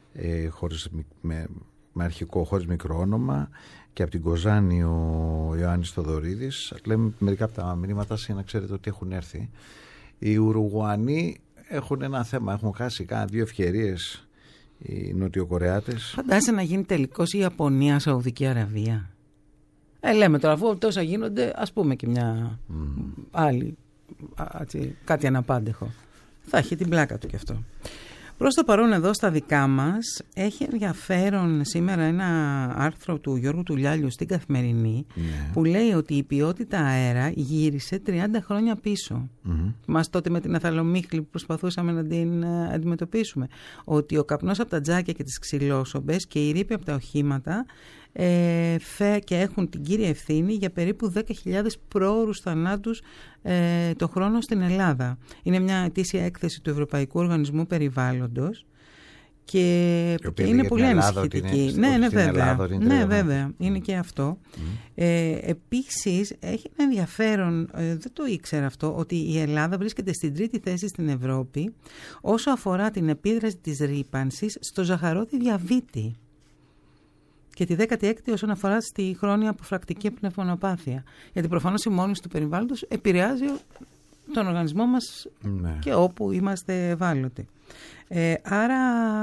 με αρχικό χωρίς μικρό όνομα, και από την Κοζάνη ο Ιωάννης Θοδωρίδης. Λέμε μερικά από τα μηνύματά σας για να ξέρετε ότι έχουν έρθει. Οι Ουρουγουανοί έχουν ένα θέμα, έχουν χάσει κάνα 2 ευκαιρίες οι Νοτιοκορεάτες. Φαντάζεσαι να γίνει τελικός η Ιαπωνία, Σαουδική Αραβία. Λέμε τώρα, αφού τόσα γίνονται, ας πούμε και μια άλλη, κάτι αναπάντεχο. Θα έχει την πλάκα του κι αυτό. Προς το παρόν εδώ στα δικά μας έχει ενδιαφέρον σήμερα ένα άρθρο του Γιώργου Τουλιάλιου στην Καθημερινή, που λέει ότι η ποιότητα αέρα γύρισε 30 χρόνια πίσω. Μας τότε με την Αθαλομύχλη που προσπαθούσαμε να την αντιμετωπίσουμε. Ότι ο καπνός από τα τζάκια και τις ξυλόσομπες και η ρήπη από τα οχήματα και έχουν την κύρια ευθύνη για περίπου 10.000 πρόωρους θανάτους το χρόνο στην Ελλάδα. Είναι μια ετήσια έκθεση του Ευρωπαϊκού Οργανισμού Περιβάλλοντος και είναι πολύ ανησυχητική. Ναι, βέβαια. Είναι και αυτό. Επίσης έχει ένα ενδιαφέρον, δεν το ήξερα αυτό, ότι η Ελλάδα βρίσκεται στην 3η θέση στην Ευρώπη όσο αφορά την επίδραση της ρύπανσης στο ζαχαρώδη διαβήτη, και τη 16η όσον αφορά στη χρόνια αποφρακτική πνευμονοπάθεια. Γιατί προφανώς η μόλυνση του περιβάλλοντος επηρεάζει τον οργανισμό μας και όπου είμαστε ευάλωτοι. Άρα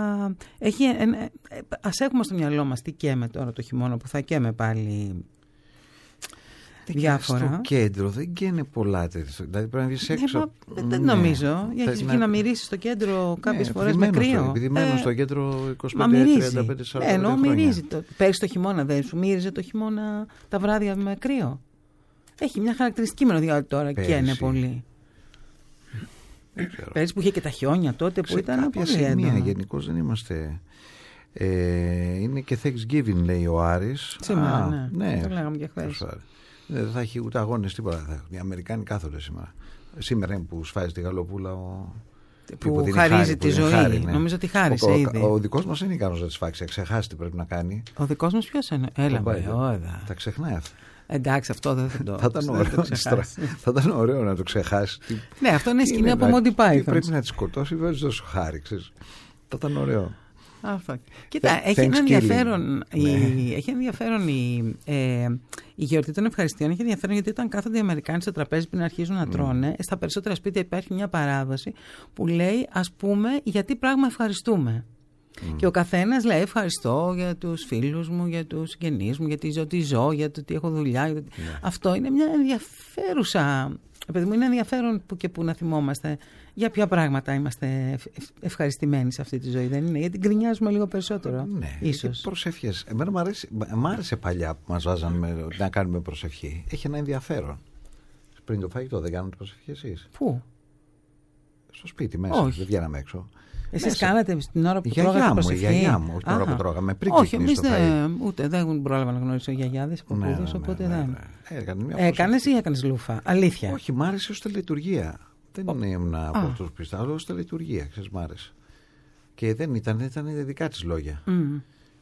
ας έχουμε στο μυαλό μας τι καίμε τώρα το χειμώνα, που θα καίμε πάλι διάφορα. Στο κέντρο δεν καίνε πολλά τέτοια. Δηλαδή πρέπει να βγεις έξω. Δεν νομίζω. Έχεις βγει να μυρίσεις στο κέντρο κάποιες φορές με κρύο. Επειδή μένω στο κέντρο 25-35-40 ενώ μυρίζει. Πέρυσι το χειμώνα δεν σου μύριζε το χειμώνα τα βράδια με κρύο? Έχει μια χαρακτηριστική μυρωδιά τώρα και είναι πολύ. Πέρυσι που είχε και τα χιόνια τότε που ήταν πολύ έντονα. Γενικώς δεν είμαστε. Είναι και Thanksgiving, λέει ο Άρης. Σήμερα, ναι. Το λέγαμε και χθες. Δεν θα έχει ούτε αγώνες, τίποτα. Οι Αμερικάνοι κάθονται σήμερα. Σήμερα είναι που σφάζει τη γαλοπούλα που χαρίζει τη ζωή. Νομίζω ότι χάρισε ήδη. Ο δικός μας είναι ικανός να τη σφάξει. Ξεχάσει τι πρέπει να κάνει. Ο δικός μας ποιος είναι? Έλα, τα ξεχνάει αυτά. Εντάξει, αυτό δεν θα το θα ήταν ωραίο να το ξεχάσει. Ναι, αυτό είναι η σκηνή από Monty Python. Πρέπει να τη σκοτώσει, βέβαια, να δώσει χάρη. Θα ήταν ωραίο. Κοίτα, έχει ενδιαφέρον η γιορτή των ευχαριστειών. Έχει ενδιαφέρον γιατί όταν κάθονται οι Αμερικάνοι στο τραπέζι πριν αρχίζουν να τρώνε, στα περισσότερα σπίτια υπάρχει μια παράδοση που λέει, ας πούμε, γιατί πράγμα ευχαριστούμε. Και ο καθένας λέει ευχαριστώ για τους φίλους μου, για τους συγγενείς μου, γιατί ζω, για το ότι έχω δουλειά. Αυτό είναι μια ενδιαφέρουσα. Επειδή μου είναι ενδιαφέρον που και που να θυμόμαστε για ποια πράγματα είμαστε ευχαριστημένοι σε αυτή τη ζωή, δεν είναι? Γιατί γκρινιάζουμε λίγο περισσότερο. Ναι, ίσως. Προσευχές. Εμένα μ' άρεσε παλιά που μας βάζανε να κάνουμε προσευχή. Έχει ένα ενδιαφέρον. Πριν το φαγητό δεν κάνετε προσευχή εσείς? Πού? Στο σπίτι μέσα. Όχι. Δεν βγαίναμε έξω. Εσείς κάνατε την ώρα που τρώγατε προσευχή? Η γιαγιά μου, την ώρα που τρώγαμε. Πριν όχι, εμείς δεν πρόλαβα να γνωρίσω γιαγιάδες, παππούδες, οπότε δεν. Έκανες ή έκανες λούφα? Αλήθεια? Όχι, μ' άρεσε ως τελετουργία. Δεν ήμουν από αυτούς πιστά, αλλά ως τελετουργία, ξέρεις, μ' άρεσε. Και δεν ήταν δικά της λόγια.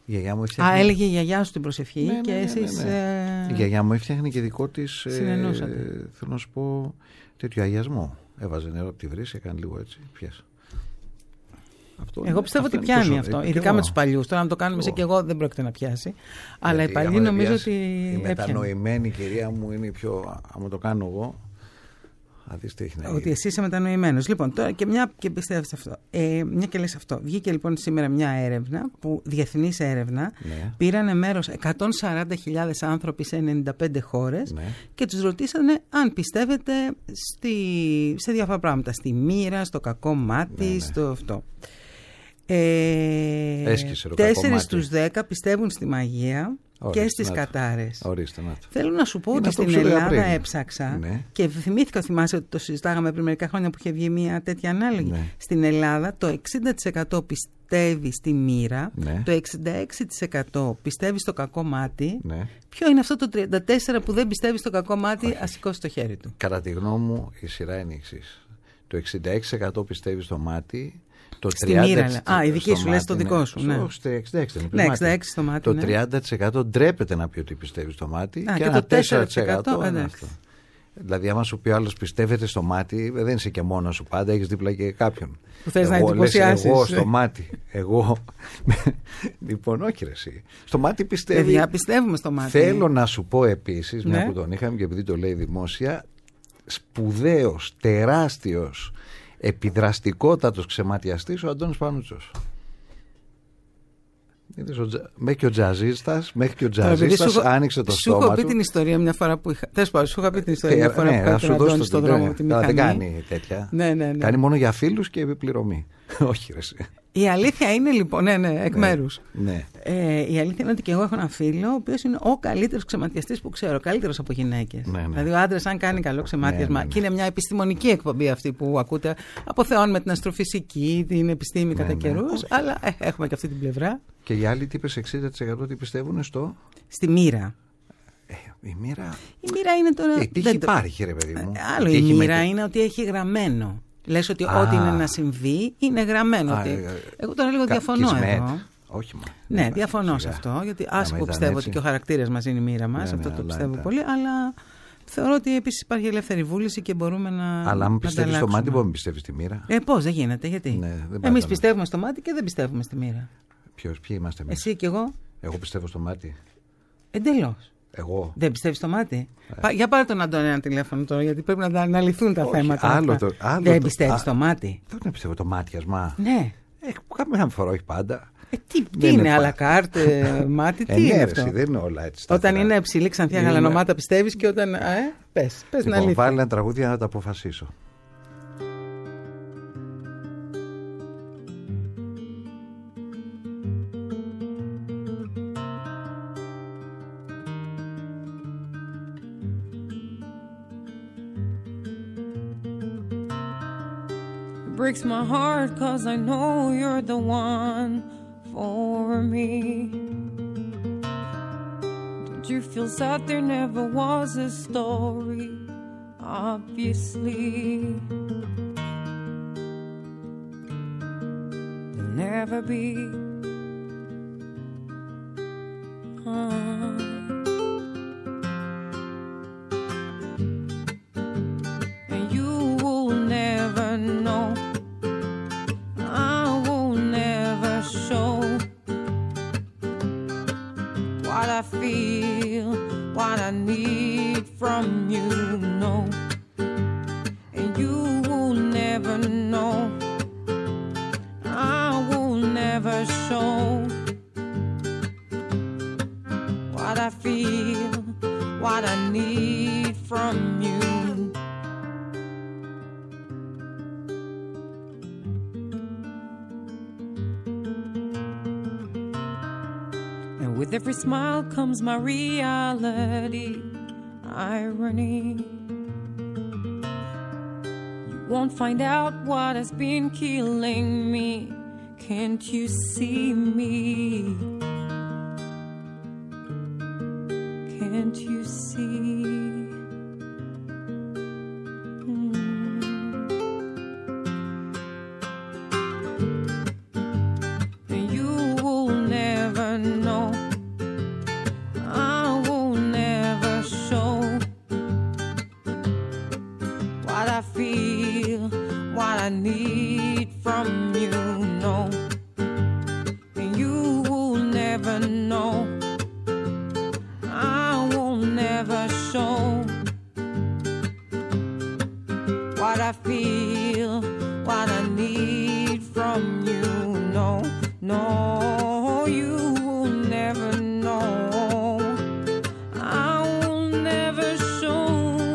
Η γιαγιά μου έφτιαχνε... Α, έλεγε η γιαγιά σου την προσευχή και εσείς... Η γιαγιά μου έφτιαχνε και δικό της... Συνεννούσατε. Θέλω να σου πω τέτοιο αγιασμό. Έβαζε νερό από τη βρύση, έκανε λίγο έτσι, πιάσε. Εγώ πιστεύω ότι πιάνει αυτό, ειδικά με τους παλιούς. Τώρα, αν το κάνουμε εσύ και εγώ, δεν πρόκειται να πιάσει. Αλλά οι παλιοί νομίζω ότι. Η μετανοημένη κυρία μου είναι πιο. Αν το κάνω εγώ, θα δεις τι έχει να γίνει. Ότι εσύ είσαι μετανοημένος. Λοιπόν, τώρα και πιστεύεις αυτό. Μια και λες αυτό. Βγήκε λοιπόν σήμερα μια έρευνα, διεθνής έρευνα. Ναι. Πήρανε μέρος 140.000 άνθρωποι σε 95 χώρες και τους ρωτήσανε αν πιστεύετε σε διάφορα πράγματα. Στη μοίρα, στο κακό μάτι, στο αυτό. 4 στους 10 πιστεύουν στη μαγεία. Ορίστε, και στις κατάρες. Θέλω να σου πω ότι στην Ελλάδα έψαξα και θυμήθηκα, θυμάσαι ότι το συζητάγαμε πριν μερικά χρόνια που είχε βγει μια τέτοια ανάλογη. Στην Ελλάδα το 60% πιστεύει στη μοίρα, το 66% πιστεύει στο κακό μάτι. Ποιο είναι αυτό το 34% που δεν πιστεύει στο κακό μάτι? Ας σηκώσει το χέρι του. Κατά τη γνώμη μου η σειρά είναι η εξής. Το 66% πιστεύει στο μάτι. Το 30% η δική σου, λες το δικό σου. Ναι, 66% στο μάτι. Το 30% ντρέπεται να πει ότι πιστεύει στο μάτι και ένα 4% είναι αυτό. Δηλαδή, άμα σου πει ο άλλος πιστεύετε στο μάτι, δεν είσαι και μόνος σου πάντα, έχεις δίπλα και κάποιον. Που θες να εντυπωσιάσεις. Εγώ στο μάτι. Εγώ. Λοιπόν, όχι ρε εσύ. Στο μάτι πιστεύει. Παιδιά, πιστεύουμε στο μάτι. Θέλω να σου πω επίσης, μια που τον είχαμε και επειδή το λέει δημόσια, σπουδαίος, τεράστιος, επιδραστικότατος ξεματιαστής ο Αντώνης Πανούτσος. Μέχρι και ο τζαζίστας άνοιξε το στόμα του. Σου έχω πει την ιστορία μια φορά που είχα. Σου είχα πει την ιστορία μια φορά που είχα τον Αντώνη στον δρόμο. Δεν κάνει τέτοια. Κάνει μόνο για φίλους και επιπληρωμή. Όχι ρε. Η αλήθεια είναι λοιπόν, εκ μέρους. Η αλήθεια είναι ότι και εγώ έχω ένα φίλο, ο οποίος είναι ο καλύτερος ξεματιαστής που ξέρω, καλύτερος από γυναίκες. Δηλαδή, ο άντρας, αν κάνει καλό ξεμάτιασμα, και είναι μια επιστημονική εκπομπή αυτή που ακούτε, αποθεώνουμε την αστροφυσική, την επιστήμη κατά καιρούς, αλλά έχουμε και αυτή την πλευρά. Και οι άλλοι τι είπες, 60% ότι πιστεύουν στη μοίρα. Η μοίρα είναι τώρα. Τι υπάρχει, ρε παιδί μου. Άλλο η μοίρα είναι ότι έχει γραμμένο. Λες ότι ό,τι είναι να συμβεί είναι γραμμένο. Εγώ τώρα λίγο διαφωνώ εδώ. Όχι μα. Ναι, διαφωνώ σε αυτό. Γιατί άσχημα πιστεύω ότι και ο χαρακτήρας μας είναι η μοίρα μας. Αυτό το πιστεύω πολύ. Αλλά θεωρώ ότι επίσης υπάρχει ελεύθερη βούληση και μπορούμε να. Αλλά αν πιστεύεις στο μάτι, μπορεί να πιστεύεις στη μοίρα. Πώς, δεν γίνεται. Γιατί. Εμείς πιστεύουμε στο μάτι και δεν πιστεύουμε στη μοίρα. Ποιοι είμαστε εμείς? Εσύ και εγώ. Εγώ πιστεύω στο μάτι. Εντελώς. Εγώ. Δεν πιστεύεις στο μάτι? Για πάρε τον Αντώνη ένα τηλέφωνο τώρα, γιατί πρέπει να αναλυθούν τα θέματα. Δεν πιστεύεις στο μάτι? Δεν πιστεύω το μάτιασμα. Ναι. Κάποια φορά, όχι πάντα. Τι είναι, à la carte, μάτι, τι είναι αυτό? Δεν είναι όλα έτσι. Όταν είναι ψηλή ξανθιά γαλανομάτα πιστεύεις και όταν. Πες να αλήθεια. Βάλει ένα τραγούδι να τα αποφασίσω. Breaks my heart 'cause I know you're the one for me. Don't you feel sad there never was a story? Obviously there'll never be. And you will never know. What I feel, what I need from you, no. And you will never know. I will never show what I feel, what I need from you. With every smile comes my reality, irony. You won't find out what has been killing me. Can't you see me? Can't you see? And you will never know. from you, no. And you will never know. I will never show what I feel, what I need from you, no, no. You will never know. I will never show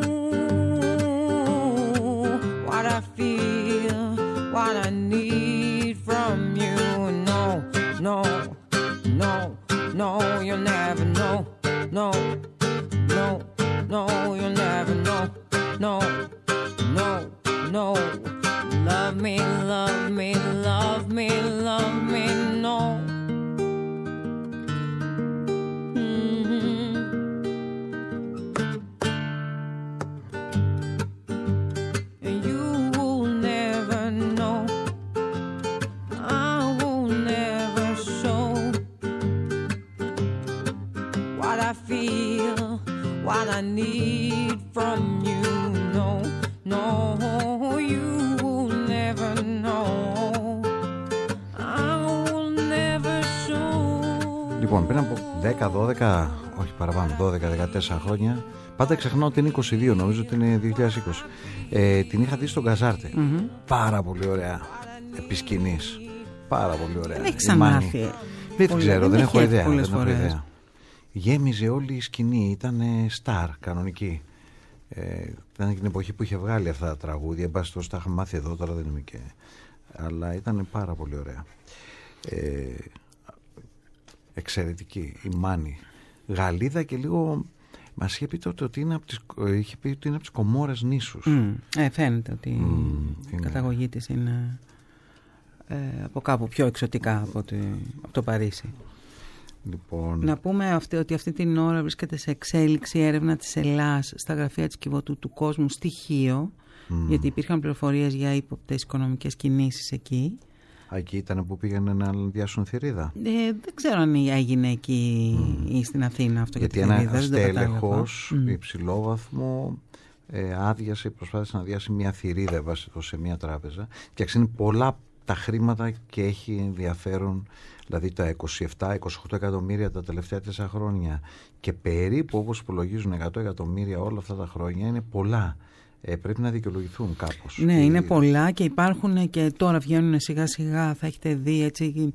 what I feel, what I need from you, no, no, no, no. You'll never know, no, no, no. You'll never know, no, no, no. Love me, love me, love me, love me, no. And you will never know. I will never show what I feel, what I need from you, no, no. You will never know. I will never show. Λοιπόν, πριν από 10-12, όχι παραπάνω, 12-14 χρόνια, πάντα ξεχνάω ότι είναι 22, νομίζω ότι είναι 2020. Την είχα δει στον Καζάρτε. Πάρα πολύ ωραία. Επί σκηνής. Πάρα πολύ ωραία. Δεν έχει ξανάρθει. Δεν ξέρω, δεν έχω ιδέα. Γέμιζε όλη η σκηνή, ήταν στάρ κανονική. Ήταν την εποχή που είχε βγάλει αυτά τα τραγούδια. Εν πάση τα είχα μάθει εδώ, τώρα δεν είμαι και. Αλλά ήταν πάρα πολύ ωραία. Εξαιρετική. Η Μάνη. Γαλλίδα και λίγο. Μας είχε πει τότε ότι είναι από τις Κομόρες νήσους. Φαίνεται ότι η καταγωγή της είναι από κάπου πιο εξωτικά από το Παρίσι. Λοιπόν... Να πούμε ότι αυτή την ώρα βρίσκεται σε εξέλιξη έρευνα της Ελλάς στα γραφεία της Κιβωτού του Κόσμου στοιχείο, γιατί υπήρχαν πληροφορίες για ύποπτες οικονομικές κινήσεις εκεί. Εκεί ήταν που πήγαινε να διάσουν θηρίδα. Δεν ξέρω αν έγινε εκεί ή στην Αθήνα αυτό. Γιατί ένα στέλεχος υψηλόβαθμο προσπάθησε να διάσει μια θηρίδα σε μια τράπεζα και αξίνει πολλά τα χρήματα και έχει ενδιαφέρον, δηλαδή τα 27-28 εκατομμύρια τα τελευταία 4 χρόνια και περίπου όπως υπολογίζουν 100 εκατομμύρια όλα αυτά τα χρόνια είναι πολλά. Πρέπει να δικαιολογηθούν κάπως. Ναι, είναι πολλά και υπάρχουν και τώρα βγαίνουν σιγά σιγά, θα έχετε δει έτσι,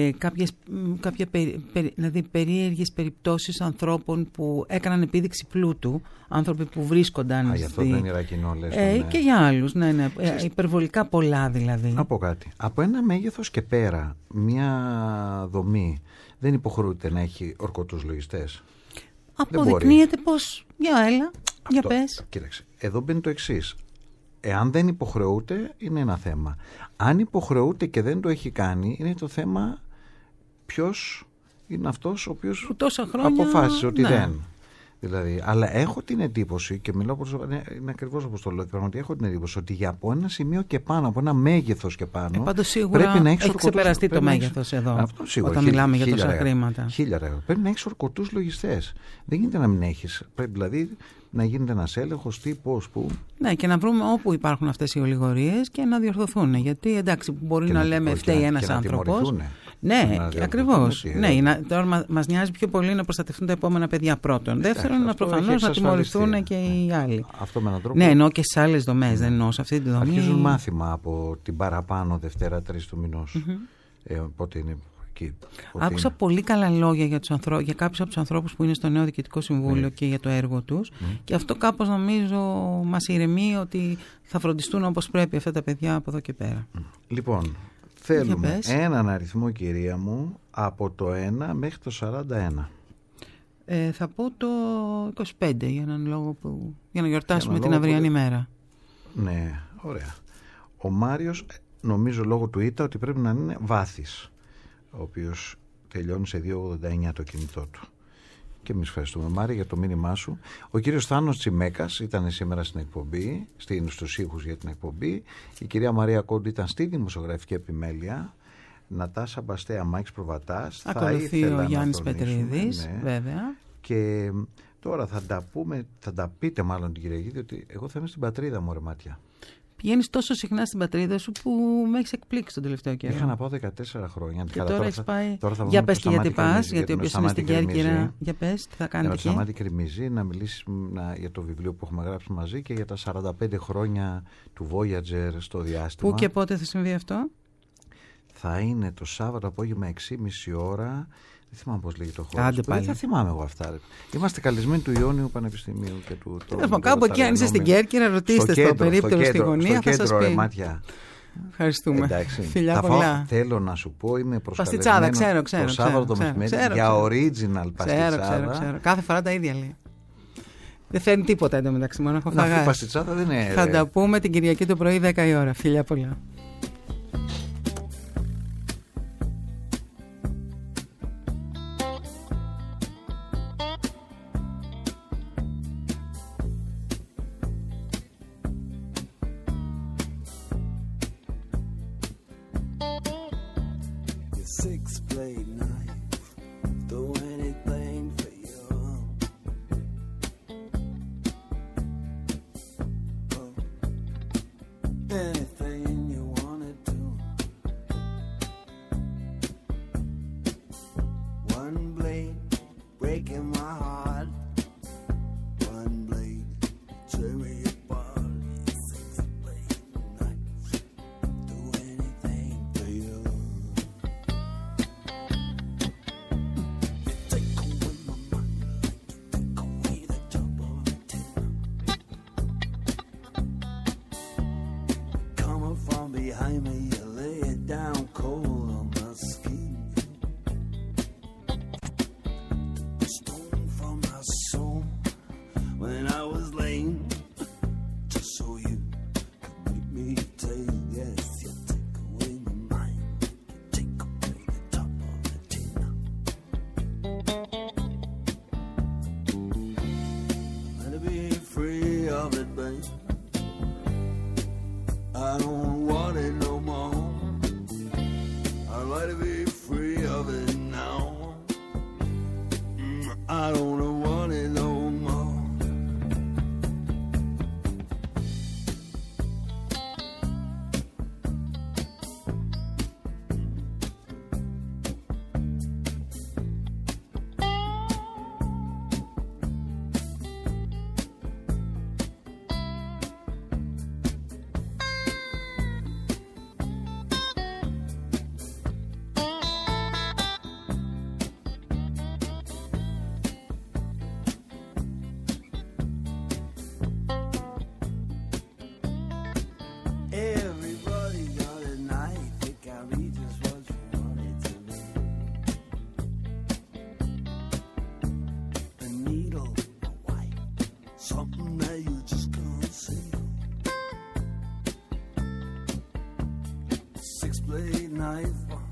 δηλαδή περίεργες περιπτώσεις ανθρώπων που έκαναν επίδειξη πλούτου, άνθρωποι που βρίσκονταν γι' αυτό τον Ιρακινό λες. Και για άλλους, ναι, υπερβολικά πολλά δηλαδή. Να πω κάτι. Από ένα μέγεθος και πέρα, μια δομή δεν υποχρεούται να έχει ορκωτούς λογιστές. Αποδεικνύεται πως, για έλα, για πες. Κοίταξε, εδώ μπαίνει το εξής. Εάν δεν υποχρεούται, είναι ένα θέμα. Αν υποχρεούται και δεν το έχει κάνει, είναι το θέμα ποιος είναι αυτός ο οποίος αποφάσισε ότι δεν. Δηλαδή, αλλά έχω την εντύπωση, και μιλάω είναι ακριβώς όπως το λέω, ότι έχω την εντύπωση ότι για από ένα σημείο και πάνω, από ένα μέγεθος και πάνω, πάντως σίγουρα πρέπει να έχει ξεπεραστεί το μέγεθος εδώ. Αυτό σίγουρα. Όταν μιλάμε για τόσα χρήματα. 1000 ευρώ. Πρέπει να έχεις ορκωτούς λογιστές. Δεν γίνεται να μην έχεις. Πρέπει δηλαδή να γίνεται ένας έλεγχος, τι, πώς, πού. Ναι, και να βρούμε όπου υπάρχουν αυτές οι ολιγορίες και να διορθωθούν. Γιατί εντάξει, μπορεί να λέμε φταίει ένας άνθρωπος. Ναι, ακριβώς. Ναι, τώρα μας νοιάζει πιο πολύ να προστατευτούν τα επόμενα παιδιά πρώτον. Δεύτερον, προφανώς να τιμωρηθούν και οι άλλοι. Αυτό με έναν τρόπο. Ναι, εννοώ και στις άλλες δομές, δεν εννοώ σε αυτή τη δομή. Αρχίζουν μάθημα από την παραπάνω Δευτέρα 3 του μηνός. Πότε είναι εκεί. Άκουσα πολύ καλά λόγια για κάποιους από τους ανθρώπους που είναι στο νέο Διοικητικό Συμβούλιο και για το έργο τους. Και αυτό κάπως νομίζω μας ηρεμεί ότι θα φροντιστούν όπως πρέπει αυτά τα παιδιά από εδώ και πέρα. Λοιπόν. Θέλουμε έναν αριθμό, κυρία μου, από το 1 μέχρι το 41. Θα πω το 25 για έναν λόγο για να γιορτάσουμε την αυριανή μέρα. Ναι, ωραία. Ο Μάριος, νομίζω λόγω του ΙΤΑ, ότι πρέπει να είναι Βάθης, ο οποίος τελειώνει σε 2,89 το κινητό του. Και εμείς ευχαριστούμε, Μάρη, για το μήνυμά σου. Ο κύριος Θάνος Τσιμέκας ήταν σήμερα στην εκπομπή, στους ήχους για την εκπομπή. Η κυρία Μαρία Κόντου ήταν στη δημοσιογραφική επιμέλεια. Νατάσα Μπαστέα, Μάκης Προβατάς. Ακολουθεί ο Γιάννης Πετρίδης, ναι. Βέβαια. Και τώρα θα τα πείτε μάλλον την Κυριακή, διότι εγώ θα είμαι στην πατρίδα μου, ρε Μάτια. πηγαίνεις τόσο συχνά στην πατρίδα σου που με έχεις εκπλήξει τον τελευταίο καιρό. Είχα να πάω 14 χρόνια. Και τώρα έχεις πάει. Για πες και γιατί πας, γιατί όποιος είναι στην Κέρκυρα, για πες, τι θα κάνετε εκεί. Για το Σταμάτη Κρημιζή, να μιλήσεις για το βιβλίο που έχουμε γράψει μαζί και για τα 45 χρόνια του Voyager στο διάστημα. Πού και πότε θα συμβεί αυτό? Θα είναι το Σάββατο απόγευμα 6:30 ώρα. Δεν θυμάμαι πώς λέγει το χώρο. Δεν θα θυμάμαι εγώ αυτά. Ρε. Είμαστε καλεσμένοι του Ιόνιου Πανεπιστημίου και του. Κάπου εκεί, αν είστε στην Κέρκυρα, ρωτήστε στο περίπτερο στη γωνία, θα σας πει. Μάτια. Ευχαριστούμε. Εντάξει. Φιλιά πολλά. Θέλω να σου πω, είμαι προσκαλεσμένο ξέρω. το Σάββατο το μεσημέρι για original παστιτσάδα. Ξέρω. Κάθε φορά τα ίδια λέει. Δεν φέρνει τίποτα εντωμεταξύ, μόνο έχω φαγάσει. Αυτή η παστιτσάδα δεν είναι. Θα τα πούμε την Κυριακή το πρωί 10 η ώρα. Φιλιά πολλά. Six-blade knife